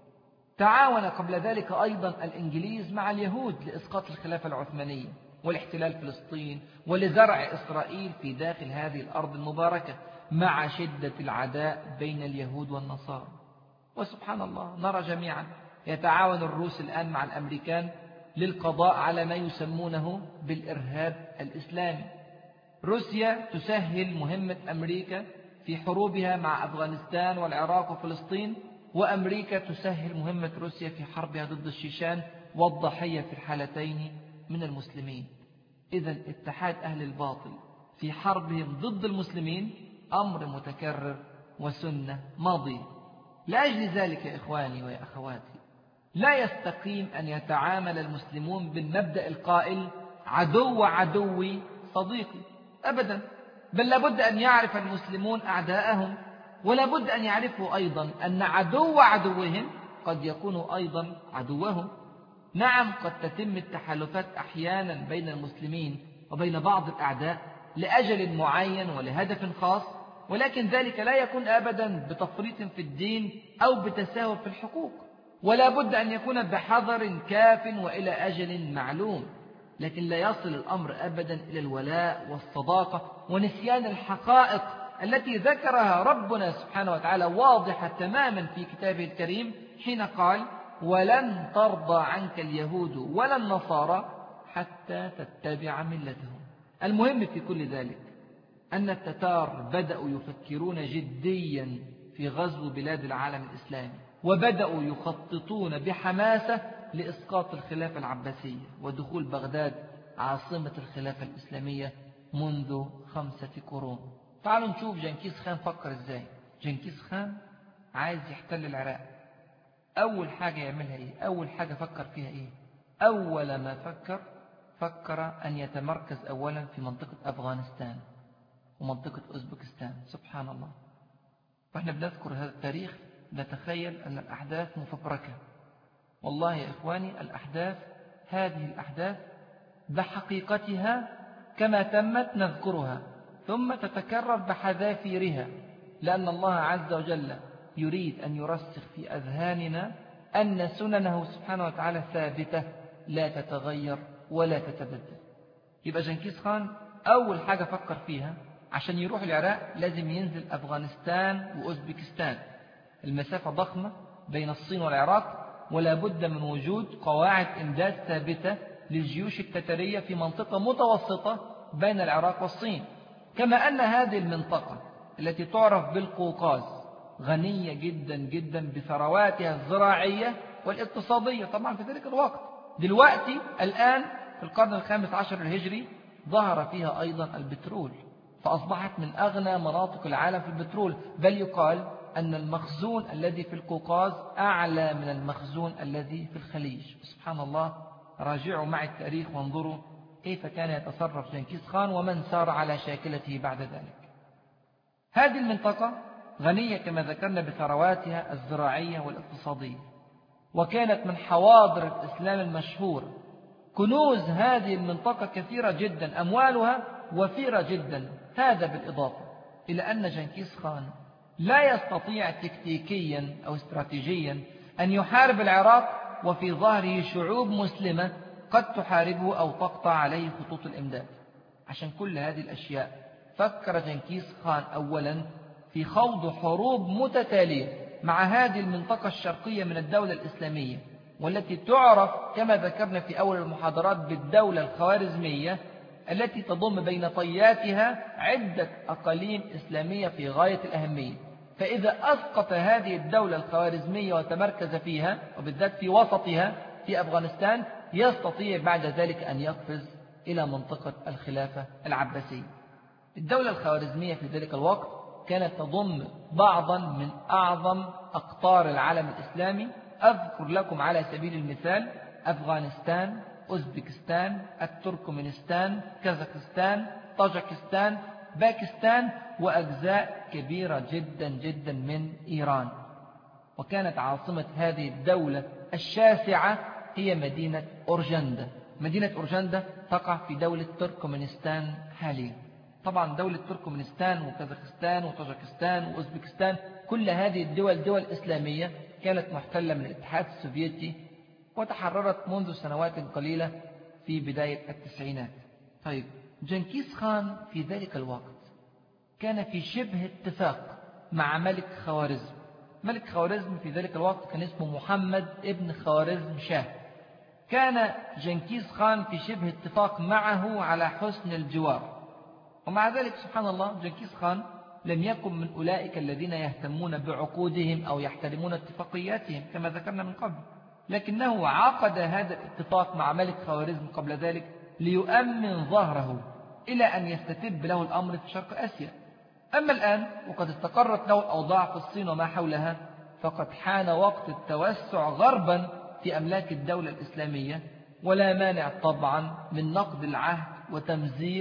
تعاون قبل ذلك أيضا الإنجليز مع اليهود لإسقاط الخلافة العثمانية والاحتلال فلسطين ولزرع إسرائيل في داخل هذه الأرض المباركة، مع شدة العداء بين اليهود والنصارى. وسبحان الله نرى جميعا يتعاون الروس الآن مع الأمريكان للقضاء على ما يسمونه بالإرهاب الإسلامي. روسيا تسهل مهمة أمريكا في حروبها مع أفغانستان والعراق وفلسطين، وأمريكا تسهل مهمة روسيا في حربها ضد الشيشان، والضحية في الحالتين من المسلمين. إذن اتحاد أهل الباطل في حربهم ضد المسلمين أمر متكرر وسنة ماضية. لأجل ذلك يا إخواني ويا أخواتي لا يستقيم أن يتعامل المسلمون بالمبدأ القائل عدو عدوي صديقي أبدا. بل لابد أن يعرف المسلمون أعداءهم، ولابد أن يعرفوا أيضا أن عدو عدوهم قد يكون أيضا عدوهم. نعم، قد تتم التحالفات أحيانا بين المسلمين وبين بعض الأعداء لأجل معين ولهدف خاص، ولكن ذلك لا يكون أبدا بتفريط في الدين أو بتساهل في الحقوق، ولا بد أن يكون بحذر كاف وإلى أجل معلوم. لكن لا يصل الأمر أبدا إلى الولاء والصداقة ونسيان الحقائق التي ذكرها ربنا سبحانه وتعالى واضحة تماما في كتابه الكريم حين قال: ولن ترضى عنك اليهود ولا النصارى حتى تتبع ملتهم. المهم في كل ذلك أن التتار بدأوا يفكرون جديا في غزو بلاد العالم الإسلامي، وبدأوا يخططون بحماسة لإسقاط الخلافة العباسية ودخول بغداد عاصمة الخلافة الإسلامية منذ خمسة قرون. تعالوا نشوف جنكيز خان فكر إزاي. جنكيز خان عايز يحتل العراق. أول حاجة يعملها إيه؟ أول حاجة فكر فيها إيه؟ أول ما فكر فكر أن يتمركز أولا في منطقة أفغانستان ومنطقة أوزبكستان. سبحان الله. وإحنا بنذكر هذا التاريخ نتخيل أن الأحداث مفبركة. والله يا إخواني، الأحداث هذه الأحداث بحقيقتها كما تمت نذكرها، ثم تتكرر بحذافيرها، لأن الله عز وجل يريد أن يرسخ في أذهاننا أن سننه سبحانه وتعالى ثابتة لا تتغير ولا تتبدل. يبقى جنكيز خان أول حاجة فكر فيها عشان يروح العراق لازم ينزل أفغانستان وأوزبكستان. المسافة ضخمة بين الصين والعراق، ولا بد من وجود قواعد إمداد ثابتة للجيوش التترية في منطقة متوسطة بين العراق والصين. كما أن هذه المنطقة التي تعرف بالقوقاز غنية جدا جدا بثرواتها الزراعية والاقتصادية طبعا في ذلك الوقت. دلوقتي الآن في القرن الخامس عشر الهجري ظهر فيها أيضا البترول، فأصبحت من أغنى مناطق العالم في البترول، بل يقال أن المخزون الذي في القوقاز أعلى من المخزون الذي في الخليج. سبحان الله. راجعوا معي التاريخ وانظروا كيف كان يتصرف جنكيز خان ومن سار على شاكلته بعد ذلك. هذه المنطقة غنية كما ذكرنا بثرواتها الزراعية والاقتصادية، وكانت من حواضر الإسلام المشهورة. كنوز هذه المنطقة كثيرة جدا، أموالها وفيرة جدا. هذا بالإضافة إلى أن جنكيز خان لا يستطيع تكتيكيا أو استراتيجيا أن يحارب العراق وفي ظهره شعوب مسلمة قد تحاربه أو تقطع عليه خطوط الإمداد. عشان كل هذه الأشياء فكر جنكيز خان أولا في خوض حروب متتالية مع هذه المنطقة الشرقية من الدولة الإسلامية، والتي تعرف كما ذكرنا في أول المحاضرات بالدولة الخوارزمية، التي تضم بين طياتها عدة أقاليم إسلامية في غاية الأهمية. فإذا أسقط هذه الدولة الخوارزمية وتمركز فيها وبالذات في وسطها في أفغانستان، يستطيع بعد ذلك أن يقفز إلى منطقة الخلافة العباسية. الدولة الخوارزمية في ذلك الوقت كانت تضم بعضا من أعظم أقطار العالم الإسلامي. أذكر لكم على سبيل المثال أفغانستان، أوزبكستان، التركمانستان، كازاخستان، طاجكستان، باكستان، وأجزاء كبيرة جدا جدا من إيران. وكانت عاصمة هذه الدولة الشاسعة هي مدينة أورجندا. مدينة أورجندا تقع في دولة تركمانستان حاليا. طبعا دولة تركمانستان وكازاخستان وطاجكستان وأوزبكستان كل هذه الدول دول إسلامية كانت محتلة من الاتحاد السوفيتي، وتحررت منذ سنوات قليلة في بداية التسعينات. طيب، جنكيز خان في ذلك الوقت كان في شبه اتفاق مع ملك خوارزم. ملك خوارزم في ذلك الوقت كان اسمه محمد ابن خوارزم شاه. كان جنكيز خان في شبه اتفاق معه على حسن الجوار، ومع ذلك سبحان الله جنكيز خان لم يكن من أولئك الذين يهتمون بعقودهم أو يحترمون اتفاقياتهم كما ذكرنا من قبل، لكنه عقد هذا الاتفاق مع ملك خوارزم قبل ذلك ليؤمن ظهره إلى أن يستتب له الأمر في شرق آسيا. أما الآن وقد استقرت له الأوضاع في الصين وما حولها، فقد حان وقت التوسع غربا في أملاك الدولة الإسلامية، ولا مانع طبعا من نقض العهد وتمزيق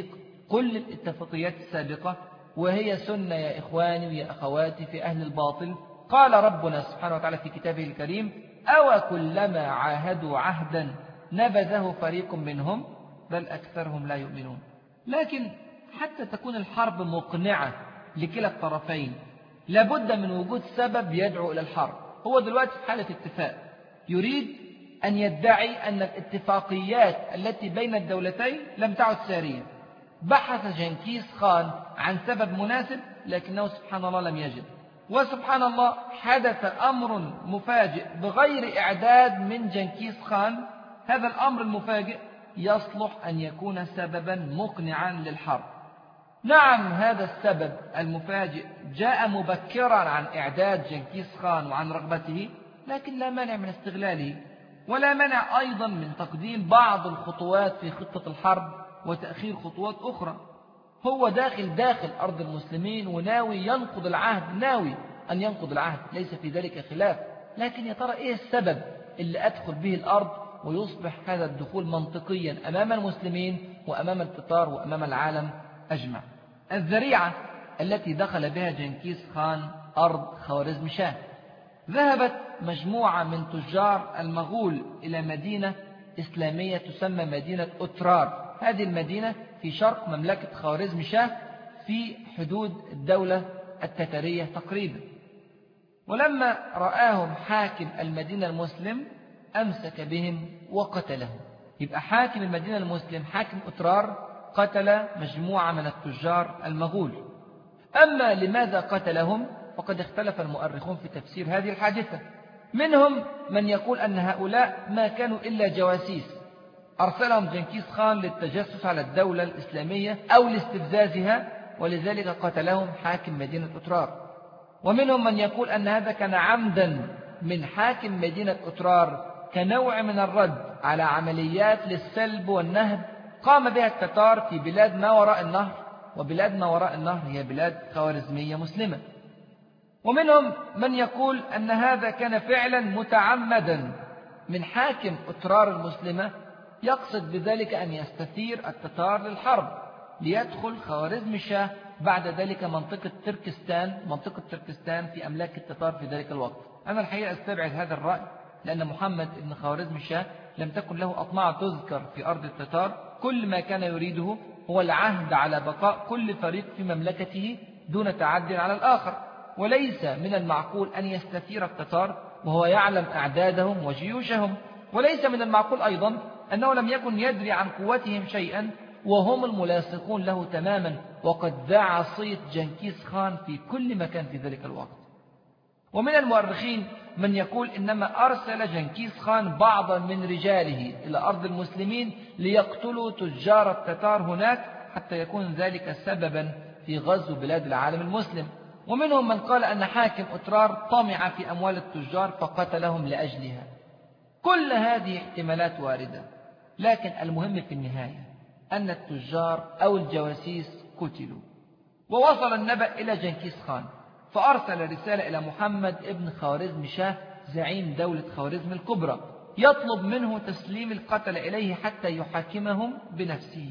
كل الاتفاقيات السابقة، وهي سنة يا إخواني ويا أخواتي في أهل الباطل. قال ربنا سبحانه وتعالى في كتابه الكريم: أو كلما عاهدوا عهدا نبذه فريق منهم بل أكثرهم لا يؤمنون. لكن حتى تكون الحرب مقنعة لكلا الطرفين لابد من وجود سبب يدعو إلى الحرب. هو دلوقتي في حالة اتفاق، يريد أن يدعي أن الاتفاقيات التي بين الدولتين لم تعد سارية. بحث جنكيز خان عن سبب مناسب لكنه سبحان الله لم يجد، وسبحان الله حدث أمر مفاجئ بغير إعداد من جنكيز خان. هذا الأمر المفاجئ يصلح أن يكون سببا مقنعا للحرب. نعم، هذا السبب المفاجئ جاء مبكرا عن إعداد جنكيز خان وعن رغبته، لكن لا مانع من استغلاله، ولا مانع أيضا من تقديم بعض الخطوات في خطة الحرب وتأخير خطوات أخرى. هو داخل داخل أرض المسلمين وناوي ينقض العهد، ناوي أن ينقض العهد، ليس في ذلك خلاف. لكن يا ترى إيه السبب اللي أدخل به الأرض ويصبح هذا الدخول منطقيا أمام المسلمين وأمام التتار وأمام العالم أجمع؟ الذريعة التي دخل بها جنكيز خان أرض خوارزم شاه. ذهبت مجموعة من تجار المغول إلى مدينة إسلامية تسمى مدينة أترار. هذه المدينة في شرق مملكة خوارزم شاه في حدود الدولة التتارية تقريبا. ولما رآهم حاكم المدينة المسلم أمسك بهم وقتلهم. يبقى حاكم المدينة المسلم حاكم أترار قتل مجموعة من التجار المغول. أما لماذا قتلهم فقد اختلف المؤرخون في تفسير هذه الحادثة. منهم من يقول أن هؤلاء ما كانوا إلا جواسيس أرسلهم جنكيز خان للتجسس على الدولة الإسلامية أو لاستفزازها، ولذلك قتلهم حاكم مدينة أترار. ومنهم من يقول أن هذا كان عمدا من حاكم مدينة أترار كنوع من الرد على عمليات للسلب والنهب قام بها التتار في بلاد ما وراء النهر، وبلاد ما وراء النهر هي بلاد خوارزمية مسلمة. ومنهم من يقول أن هذا كان فعلا متعمدا من حاكم أترار المسلمة، يقصد بذلك أن يستثير التتار للحرب ليدخل خوارزم شاه بعد ذلك منطقة تركستان، منطقة تركستان في أملاك التتار في ذلك الوقت. أنا الحقيقة استبعد هذا الرأي، لأن محمد بن خوارزم شاه لم تكن له أطماع تذكر في أرض التتار. كل ما كان يريده هو العهد على بقاء كل فريق في مملكته دون تعد على الآخر، وليس من المعقول أن يستثير التتار وهو يعلم أعدادهم وجيوشهم. وليس من المعقول أيضا أنه لم يكن يدري عن قوتهم شيئا وهم الملاصقون له تماما، وقد ذاع صيت جنكيز خان في كل مكان في ذلك الوقت. ومن المؤرخين من يقول إنما أرسل جنكيز خان بعضا من رجاله إلى أرض المسلمين ليقتلوا تجار التتار هناك حتى يكون ذلك سببا في غزو بلاد العالم المسلم. ومنهم من قال أن حاكم أترار طمع في أموال التجار فقتلهم لأجلها. كل هذه احتمالات واردة، لكن المهم في النهاية أن التجار أو الجواسيس قتلوا. ووصل النبأ إلى جنكيز خان فأرسل رسالة إلى محمد ابن خوارزم شاه زعيم دولة خوارزم الكبرى يطلب منه تسليم القتل إليه حتى يحاكمهم بنفسه.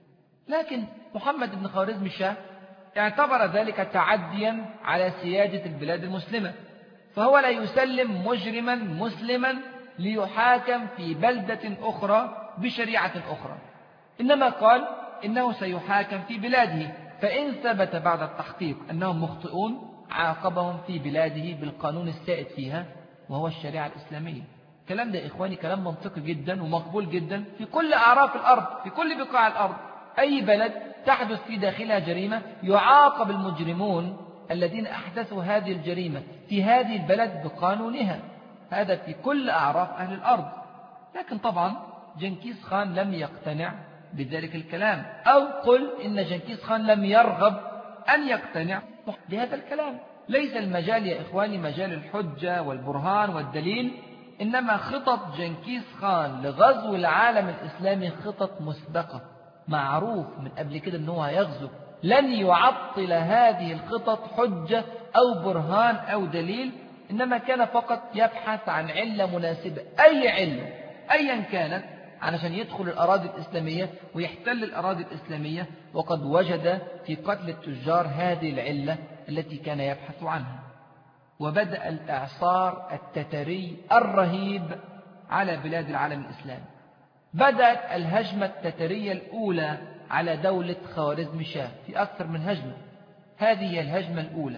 لكن محمد بن خوارزم شاه اعتبر ذلك تعديا على سيادة البلاد المسلمة، فهو لا يسلم مجرما مسلما ليحاكم في بلدة أخرى بشريعة أخرى، إنما قال إنه سيحاكم في بلاده، فإن ثبت بعد التحقيق أنهم مخطئون عاقبهم في بلاده بالقانون السائد فيها وهو الشريعة الإسلامية. الكلام ده إخواني كلام منطقي جدا ومقبول جدا في كل أعراف الأرض، في كل بقاع الأرض. أي بلد تحدث في داخلها جريمة يعاقب المجرمون الذين أحدثوا هذه الجريمة في هذه البلد بقانونها. هذا في كل أعراف أهل الأرض. لكن طبعا جنكيز خان لم يقتنع بذلك الكلام، أو قل إن جنكيز خان لم يرغب أن يقتنع بهذا الكلام. ليس المجال يا إخواني مجال الحجة والبرهان والدليل، إنما خطط جنكيز خان لغزو العالم الإسلامي خطط مسبقة، معروف من قبل كده أنه هيغزو. لن يعطل هذه الخطط حجة أو برهان أو دليل، إنما كان فقط يبحث عن علة مناسبة، أي علة أيا كانت علشان يدخل الأراضي الإسلامية ويحتل الأراضي الإسلامية، وقد وجد في قتل التجار هذه العلة التي كان يبحث عنها. وبدأ الإعصار التتري الرهيب على بلاد العالم الإسلامي. بدأت الهجمة التترية الأولى على دولة خوارزم شاه في أكثر من هجمة. هذه هي الهجمة الأولى.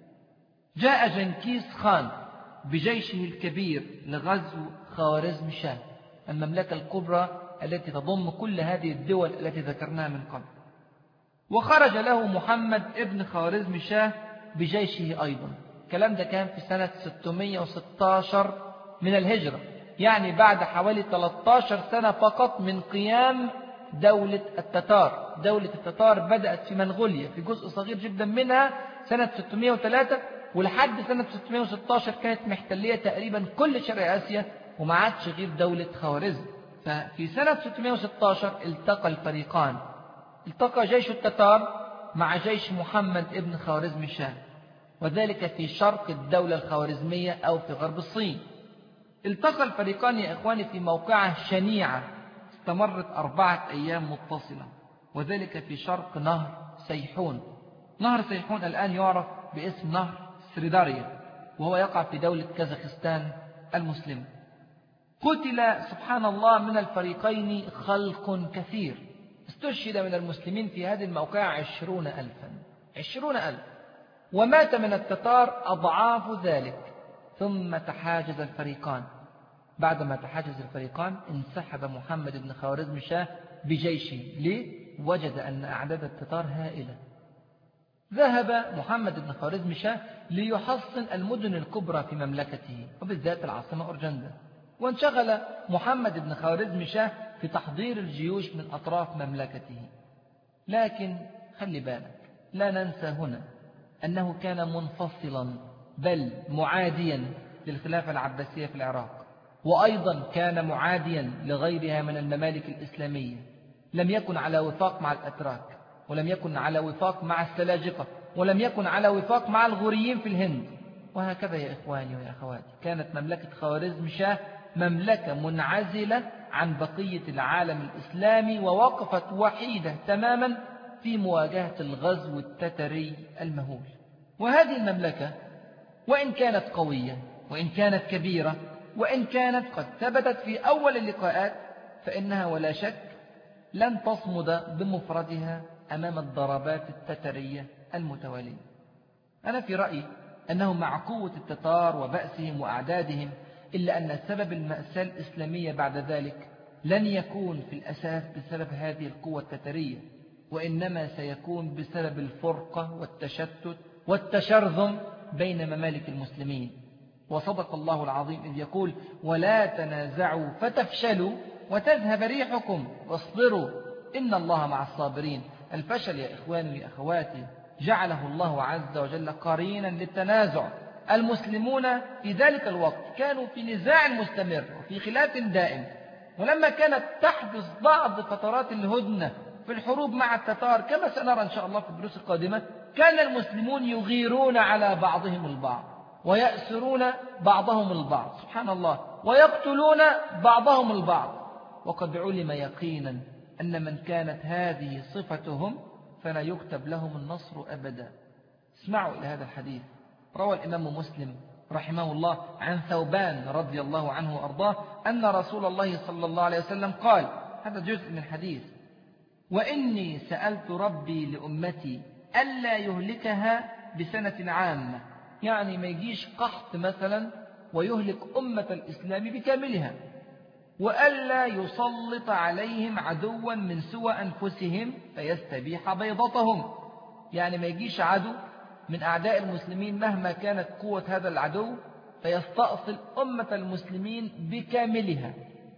جاء جنكيز خان بجيشه الكبير لغزو خوارزم شاه، المملكة الكبرى التي تضم كل هذه الدول التي ذكرناها من قبل. وخرج له محمد ابن خوارزم شاه بجيشه أيضا. الكلام ده كان في سنة ستمائة وستة عشر من الهجرة، يعني بعد حوالي ثلاثة عشر سنة فقط من قيام دولة التتار. دولة التتار بدأت في منغوليا في جزء صغير جدا منها سنة ستمائة وثلاثة، ولحد سنة ستمائة وستة عشر كانت محتلية تقريبا كل شرق آسيا وما عادش غير دولة خوارزم. ففي سنة ستمائة وستة عشر التقى الفريقان، التقى جيش التتار مع جيش محمد ابن خوارزم شاه، وذلك في شرق الدولة الخوارزمية أو في غرب الصين. التقى الفريقان يا إخواني في موقعة شنيعة استمرت أربعة أيام متصلة، وذلك في شرق نهر سيحون. نهر سيحون الآن يعرف باسم نهر سريداريا، وهو يقع في دولة كازاخستان المسلمة. قتل سبحان الله من الفريقين خلق كثير. استشهد من المسلمين في هذه الموقعة عشرون ألفا عشرون ألف، ومات من التتار أضعاف ذلك. ثم تحاجز الفريقان. بعدما تحاجز الفريقان انسحب محمد بن خوارزم شاه بجيشه. ليه؟ وجد أن أعداد التتار هائلة. ذهب محمد بن خوارزم شاه ليحصن المدن الكبرى في مملكته وبالذات العاصمة أورجندا، وانشغل محمد بن خوارزم شاه في تحضير الجيوش من أطراف مملكته. لكن خلي بالك، لا ننسى هنا أنه كان منفصلا بل معاديا للخلافة العباسية في العراق، وأيضا كان معاديا لغيرها من الممالك الإسلامية. لم يكن على وفاق مع الأتراك، ولم يكن على وفاق مع السلاجقة، ولم يكن على وفاق مع الغوريين في الهند. وهكذا يا إخواني ويا أخواتي كانت مملكة خوارزم شاه مملكة منعزلة عن بقية العالم الإسلامي، ووقفت وحيدة تماما في مواجهة الغزو التتري المهول. وهذه المملكة وإن كانت قوية، وإن كانت كبيرة، وإن كانت قد ثبتت في أول اللقاءات، فإنها ولا شك لن تصمد بمفردها أمام الضربات التترية المتوالية. أنا في رأيي أنه مع قوة التتار وبأسهم وأعدادهم، إلا أن سبب المأساة الإسلامية بعد ذلك لن يكون في الأساس بسبب هذه القوة التترية، وإنما سيكون بسبب الفرقة والتشتت والتشرذم بين ممالك المسلمين. وصدق الله العظيم إذ يقول: ولا تنازعوا فتفشلوا وتذهب ريحكم واصبروا إن الله مع الصابرين. الفشل يا إخواني وأخواتي جعله الله عز وجل قرينا للتنازع. المسلمون في ذلك الوقت كانوا في نزاع مستمر وفي خلاف دائم، ولما كانت تحدث بعض فترات الهدنة في الحروب مع التتار كما سنرى إن شاء الله في الدروس القادمة، كان المسلمون يغيرون على بعضهم البعض ويأسرون بعضهم البعض، سبحان الله، ويقتلون بعضهم البعض. وقد علم يقينا أن من كانت هذه صفتهم فلا يكتب لهم النصر أبدا. اسمعوا إلى هذا الحديث، روى الإمام مسلم رحمه الله عن ثوبان رضي الله عنه وأرضاه أن رسول الله صلى الله عليه وسلم قال، هذا جزء من الحديث: وإني سألت ربي لأمتي ألا يهلكها بسنة عامة، يعني ما يجيش قحط مثلا ويهلك أمة الإسلام بكاملها، وألا يسلط عليهم عدوا من سوى أنفسهم فيستبيح بيضتهم، يعني ما يجيش عدو من أعداء المسلمين مهما كانت قوة هذا العدو فيستأصل أمة المسلمين بكاملها.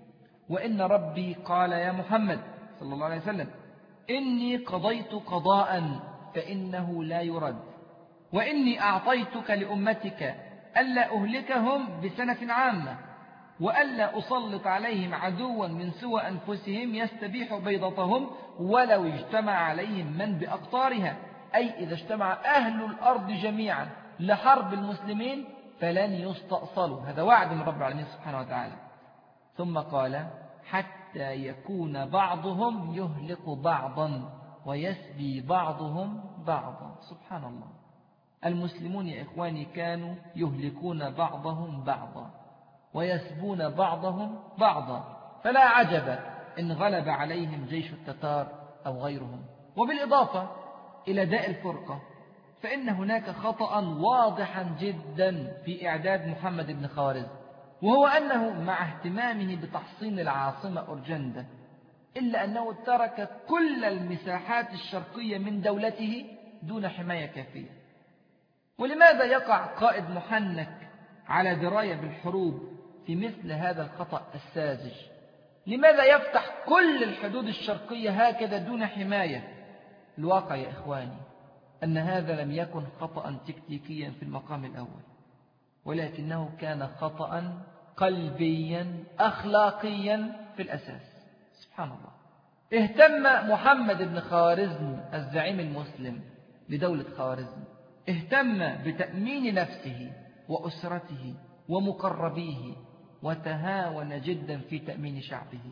وإن ربي قال يا محمد صلى الله عليه وسلم: إني قضيت قضاء فإنه لا يرد، وإني أعطيتك لأمتك ألا أهلكهم بسنة عامة، وألا أسلط عليهم عدوا من سوى أنفسهم يستبيح بيضتهم ولو اجتمع عليهم من بأقطارها، أي إذا اجتمع أهل الأرض جميعا لحرب المسلمين فلن يستأصلوا. هذا وعد من رب العالمين سبحانه وتعالى. ثم قال: حتى حتى يكون بعضهم يهلك بعضا ويسبي بعضهم بعضا. سبحان الله. المسلمون يا إخواني كانوا يهلكون بعضهم بعضا ويسبون بعضهم بعضا، فلا عجب إن غلب عليهم جيش التتار أو غيرهم. وبالإضافة إلى داء الفرقة، فإن هناك خطأ واضحا جدا في إعداد محمد بن خوارزم، وهو أنه مع اهتمامه بتحصين العاصمة أورجندا إلا أنه ترك كل المساحات الشرقية من دولته دون حماية كافية. ولماذا يقع قائد محنك على دراية بالحروب في مثل هذا الخطأ الساذج؟ لماذا يفتح كل الحدود الشرقية هكذا دون حماية؟ الواقع يا إخواني أن هذا لم يكن خطأ تكتيكيا في المقام الأول، ولكنه كان خطأ قلبيا أخلاقيا في الأساس. سبحان الله. اهتم محمد بن خوارزم الزعيم المسلم لدولة خوارزم، اهتم بتأمين نفسه وأسرته ومقربيه، وتهاون جدا في تأمين شعبه.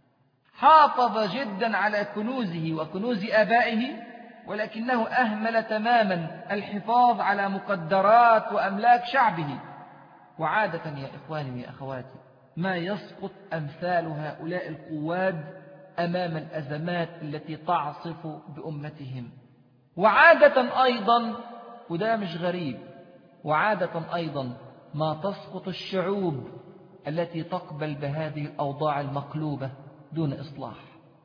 حافظ جدا على كنوزه وكنوز آبائه، ولكنه أهمل تماما الحفاظ على مقدرات وأملاك شعبه. وعادة يا إخواني ويا أخواتي ما يسقط أمثال هؤلاء القواد أمام الأزمات التي تعصف بأمتهم. وعادة أيضا، وده مش غريب، وعادة أيضا ما تسقط الشعوب التي تقبل بهذه الأوضاع المقلوبة دون إصلاح.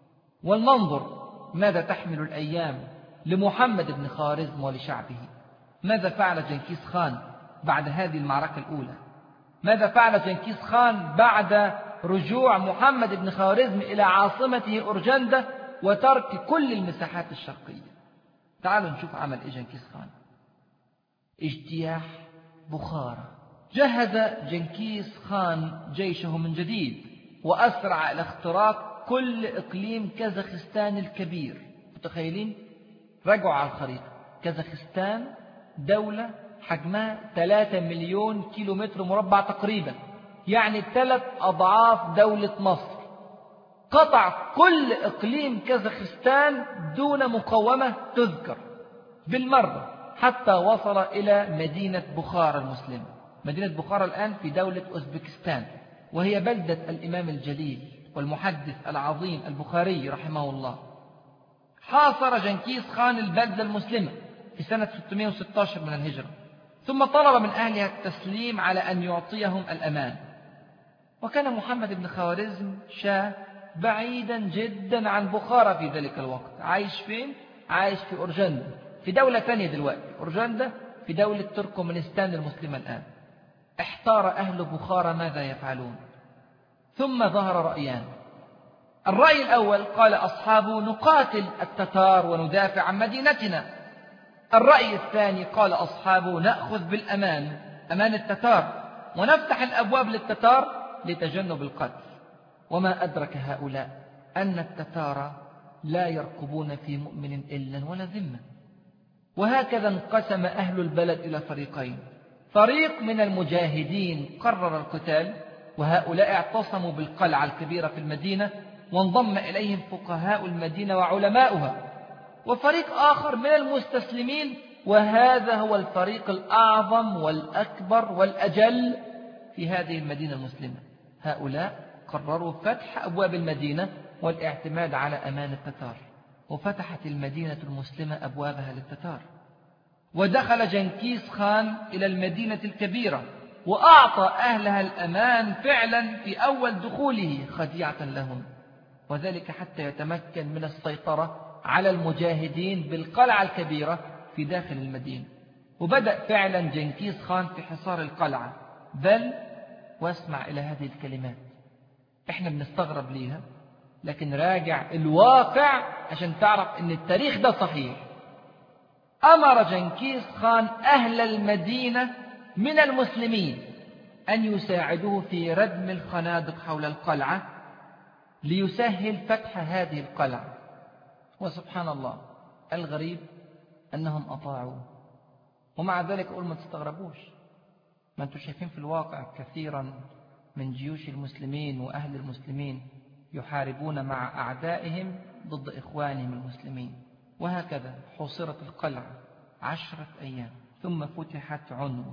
ولننظر ماذا تحمل الأيام لمحمد بن خوارزم ولشعبه. ماذا فعل جنكيز خان بعد هذه المعركة الأولى؟ ماذا فعل جنكيز خان بعد رجوع محمد بن خوارزم إلى عاصمته أورجندا وترك كل المساحات الشرقية؟ تعالوا نشوف عمل إيه جنكيز خان. اجتياح بخارى. جهز جنكيز خان جيشه من جديد وأسرع إلى اختراق كل إقليم كازاخستان الكبير. متخيلين؟ رجعوا على الخريطة. كازاخستان دولة حجمها ثلاثة مليون كيلومتر مربع تقريبا، يعني ثلاث أضعاف دولة مصر. قطع كل إقليم كازاخستان دون مقاومة تذكر بالمرة، حتى وصل إلى مدينة بخارى المسلمة. مدينة بخارى الآن في دولة أوزبكستان، وهي بلدة الإمام الجليل والمحدث العظيم البخاري رحمه الله. حاصر جنكيز خان البلدة المسلمة في سنة ستمائة وستة عشر من الهجرة، ثم طلب من أهلها التسليم على أن يعطيهم الأمان. وكان محمد بن خوارزم شاه بعيدا جدا عن بخارى في ذلك الوقت. عايش فين؟ عايش في أورجندا، في دولة ثانية دلوقتي. أورجندا في دولة تركمانستان المسلمة الآن. احتار أهل بخارى ماذا يفعلون، ثم ظهر رأيان. الرأي الأول قال أصحابه نقاتل التتار وندافع عن مدينتنا. الرأي الثاني قال أصحابه نأخذ بالأمان، أمان التتار، ونفتح الأبواب للتتار لتجنب القتل. وما أدرك هؤلاء أن التتار لا يرقبون في مؤمن إلا ولا ذمة. وهكذا انقسم أهل البلد إلى فريقين. فريق من المجاهدين قرر القتال، وهؤلاء اعتصموا بالقلعة الكبيرة في المدينة، وانضم إليهم فقهاء المدينة وعلماؤها. وفريق آخر من المستسلمين، وهذا هو الفريق الأعظم والأكبر والأجل في هذه المدينة المسلمة. هؤلاء قرروا فتح أبواب المدينة والاعتماد على أمان التتار، وفتحت المدينة المسلمة أبوابها للتتار. ودخل جنكيز خان إلى المدينة الكبيرة وأعطى أهلها الأمان فعلا في أول دخوله خديعة لهم، وذلك حتى يتمكن من السيطرة على المجاهدين بالقلعة الكبيرة في داخل المدينة. وبدأ فعلا جنكيز خان في حصار القلعة. بل واسمع إلى هذه الكلمات، احنا بنستغرب ليها، لكن راجع الواقع عشان تعرف ان التاريخ ده صحيح. أمر جنكيز خان أهل المدينة من المسلمين أن يساعدوه في ردم الخنادق حول القلعة ليسهل فتح هذه القلعة. وسبحان الله الغريب أنهم أطاعوا. ومع ذلك أقول ما تستغربوش، ما أنتم شايفين في الواقع كثيرا من جيوش المسلمين وأهل المسلمين يحاربون مع أعدائهم ضد إخوانهم المسلمين. وهكذا حصرت القلعة عشرة أيام ثم فتحت عنوة.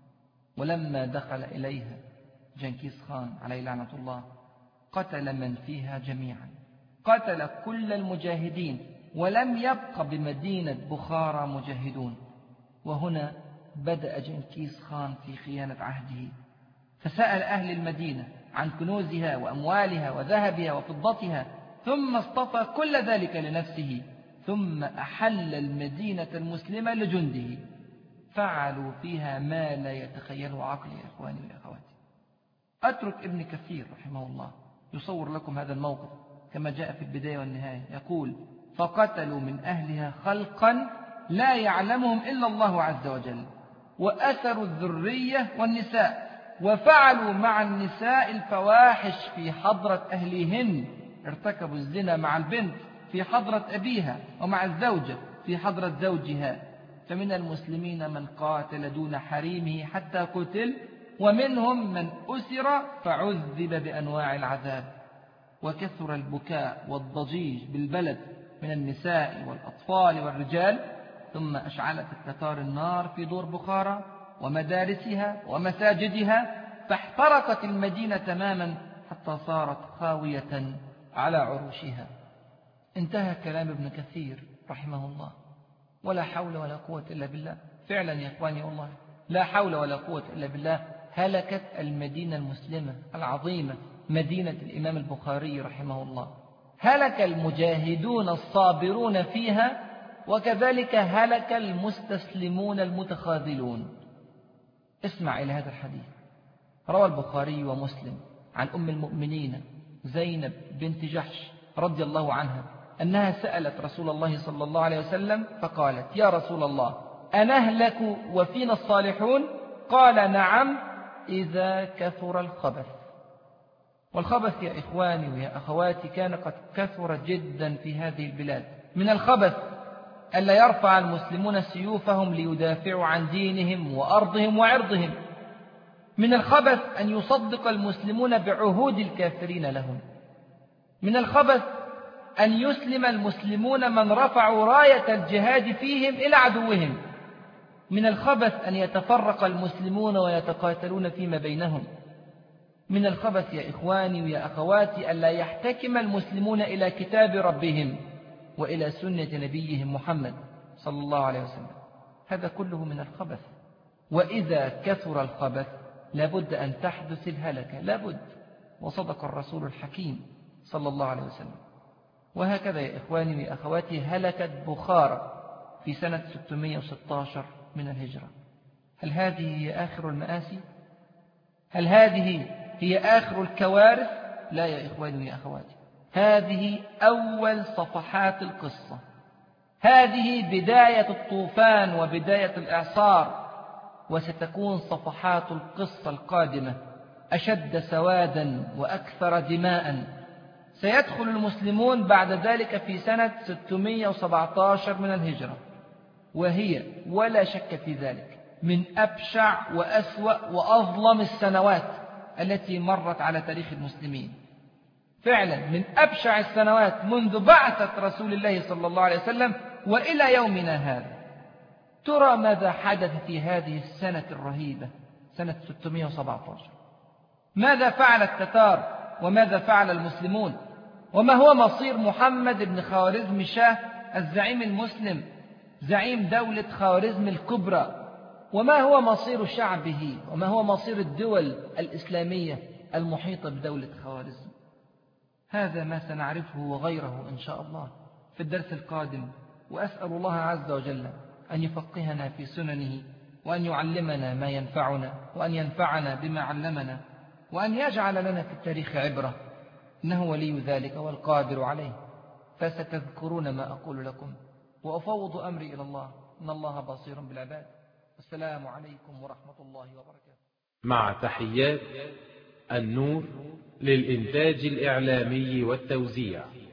ولما دخل إليها جنكيز خان عليه لعنة الله قتل من فيها جميعا، قتل كل المجاهدين، ولم يبق بمدينة بخارى مجاهدون. وهنا بدأ جنكيز خان في خيانة عهده، فسأل أهل المدينة عن كنوزها وأموالها وذهبها وفضتها، ثم اصطفى كل ذلك لنفسه، ثم أحل المدينة المسلمة لجنده، فعلوا فيها ما لا يتخيله عقلي يا إخواني وأخواتي. أترك ابن كثير رحمه الله يصور لكم هذا الموقف كما جاء في البداية والنهاية، يقول: فقتلوا من أهلها خلقا لا يعلمهم إلا الله عز وجل، وأثروا الذرية والنساء، وفعلوا مع النساء الفواحش في حضرة أهلهن، ارتكبوا الزنا مع البنت في حضرة أبيها، ومع الزوجة في حضرة زوجها. فمن المسلمين من قاتل دون حريمه حتى قتل، ومنهم من أسر فعذب بأنواع العذاب. وكثر البكاء والضجيج بالبلد من النساء والأطفال والرجال. ثم أشعلت التتار النار في دور بخارى ومدارسها ومساجدها، فاحترقت المدينة تماما حتى صارت خاوية على عروشها. انتهى كلام ابن كثير رحمه الله. ولا حول ولا قوة إلا بالله. فعلا يا إخواني والله لا حول ولا قوة إلا بالله. هلكت المدينة المسلمة العظيمة مدينة الإمام البخاري رحمه الله، هلك المجاهدون الصابرون فيها، وكذلك هلك المستسلمون المتخاذلون. اسمع إلى هذا الحديث. روى البخاري ومسلم عن أم المؤمنين زينب بنت جحش رضي الله عنها أنها سألت رسول الله صلى الله عليه وسلم فقالت: يا رسول الله، أنهلك وفينا الصالحون؟ قال: نعم، إذا كثر الخبث. والخبث يا إخواني ويا أخواتي كان قد كثر جدا في هذه البلاد. من الخبث ألا يرفع المسلمون سيوفهم ليدافعوا عن دينهم وأرضهم وعرضهم. من الخبث أن يصدق المسلمون بعهود الكافرين لهم. من الخبث أن يسلم المسلمون من رفعوا راية الجهاد فيهم إلى عدوهم. من الخبث أن يتفرق المسلمون ويتقاتلون فيما بينهم. من الخبث يا إخواني ويا أخواتي ألا يحتكم المسلمون إلى كتاب ربهم وإلى سنة نبيهم محمد صلى الله عليه وسلم. هذا كله من الخبث. وإذا كثر الخبث لابد أن تحدث الهلكة، لابد. وصدق الرسول الحكيم صلى الله عليه وسلم. وهكذا يا إخواني ويا أخواتي هلكت بخارى في سنة ستمائة وستة عشر من الهجرة. هل هذه هي آخر المآسي؟ هل هذه هي آخر الكوارث؟ لا يا إخواني ويا أخواتي، هذه أول صفحات القصة. هذه بداية الطوفان وبداية الإعصار، وستكون صفحات القصة القادمة أشد سوادا وأكثر دماء. سيدخل المسلمون بعد ذلك في سنة ستمائة وسبعة عشر من الهجرة، وهي ولا شك في ذلك من أبشع وأسوأ وأظلم السنوات التي مرت على تاريخ المسلمين. فعلا من أبشع السنوات منذ بعثة رسول الله صلى الله عليه وسلم وإلى يومنا هذا. ترى ماذا حدث في هذه السنة الرهيبة، سنة ستمائة وسبعة عشر؟ ماذا فعل التتار وماذا فعل المسلمون؟ وما هو مصير محمد بن خوارزم شاه الزعيم المسلم، زعيم دولة خوارزم الكبرى؟ وما هو مصير شعبه؟ وما هو مصير الدول الإسلامية المحيطة بدولة خوارزم؟ هذا ما سنعرفه وغيره إن شاء الله في الدرس القادم. وأسأل الله عز وجل أن يفقهنا في سننه، وأن يعلمنا ما ينفعنا، وأن ينفعنا بما علمنا، وأن يجعل لنا في التاريخ عبرة، إنه ولي ذلك والقادر عليه. فستذكرون ما أقول لكم، وأفوض أمري إلى الله، إن الله بصير بالعباد. السلام عليكم ورحمة الله وبركاته. مع تحيات النور للإنتاج الإعلامي والتوزيع.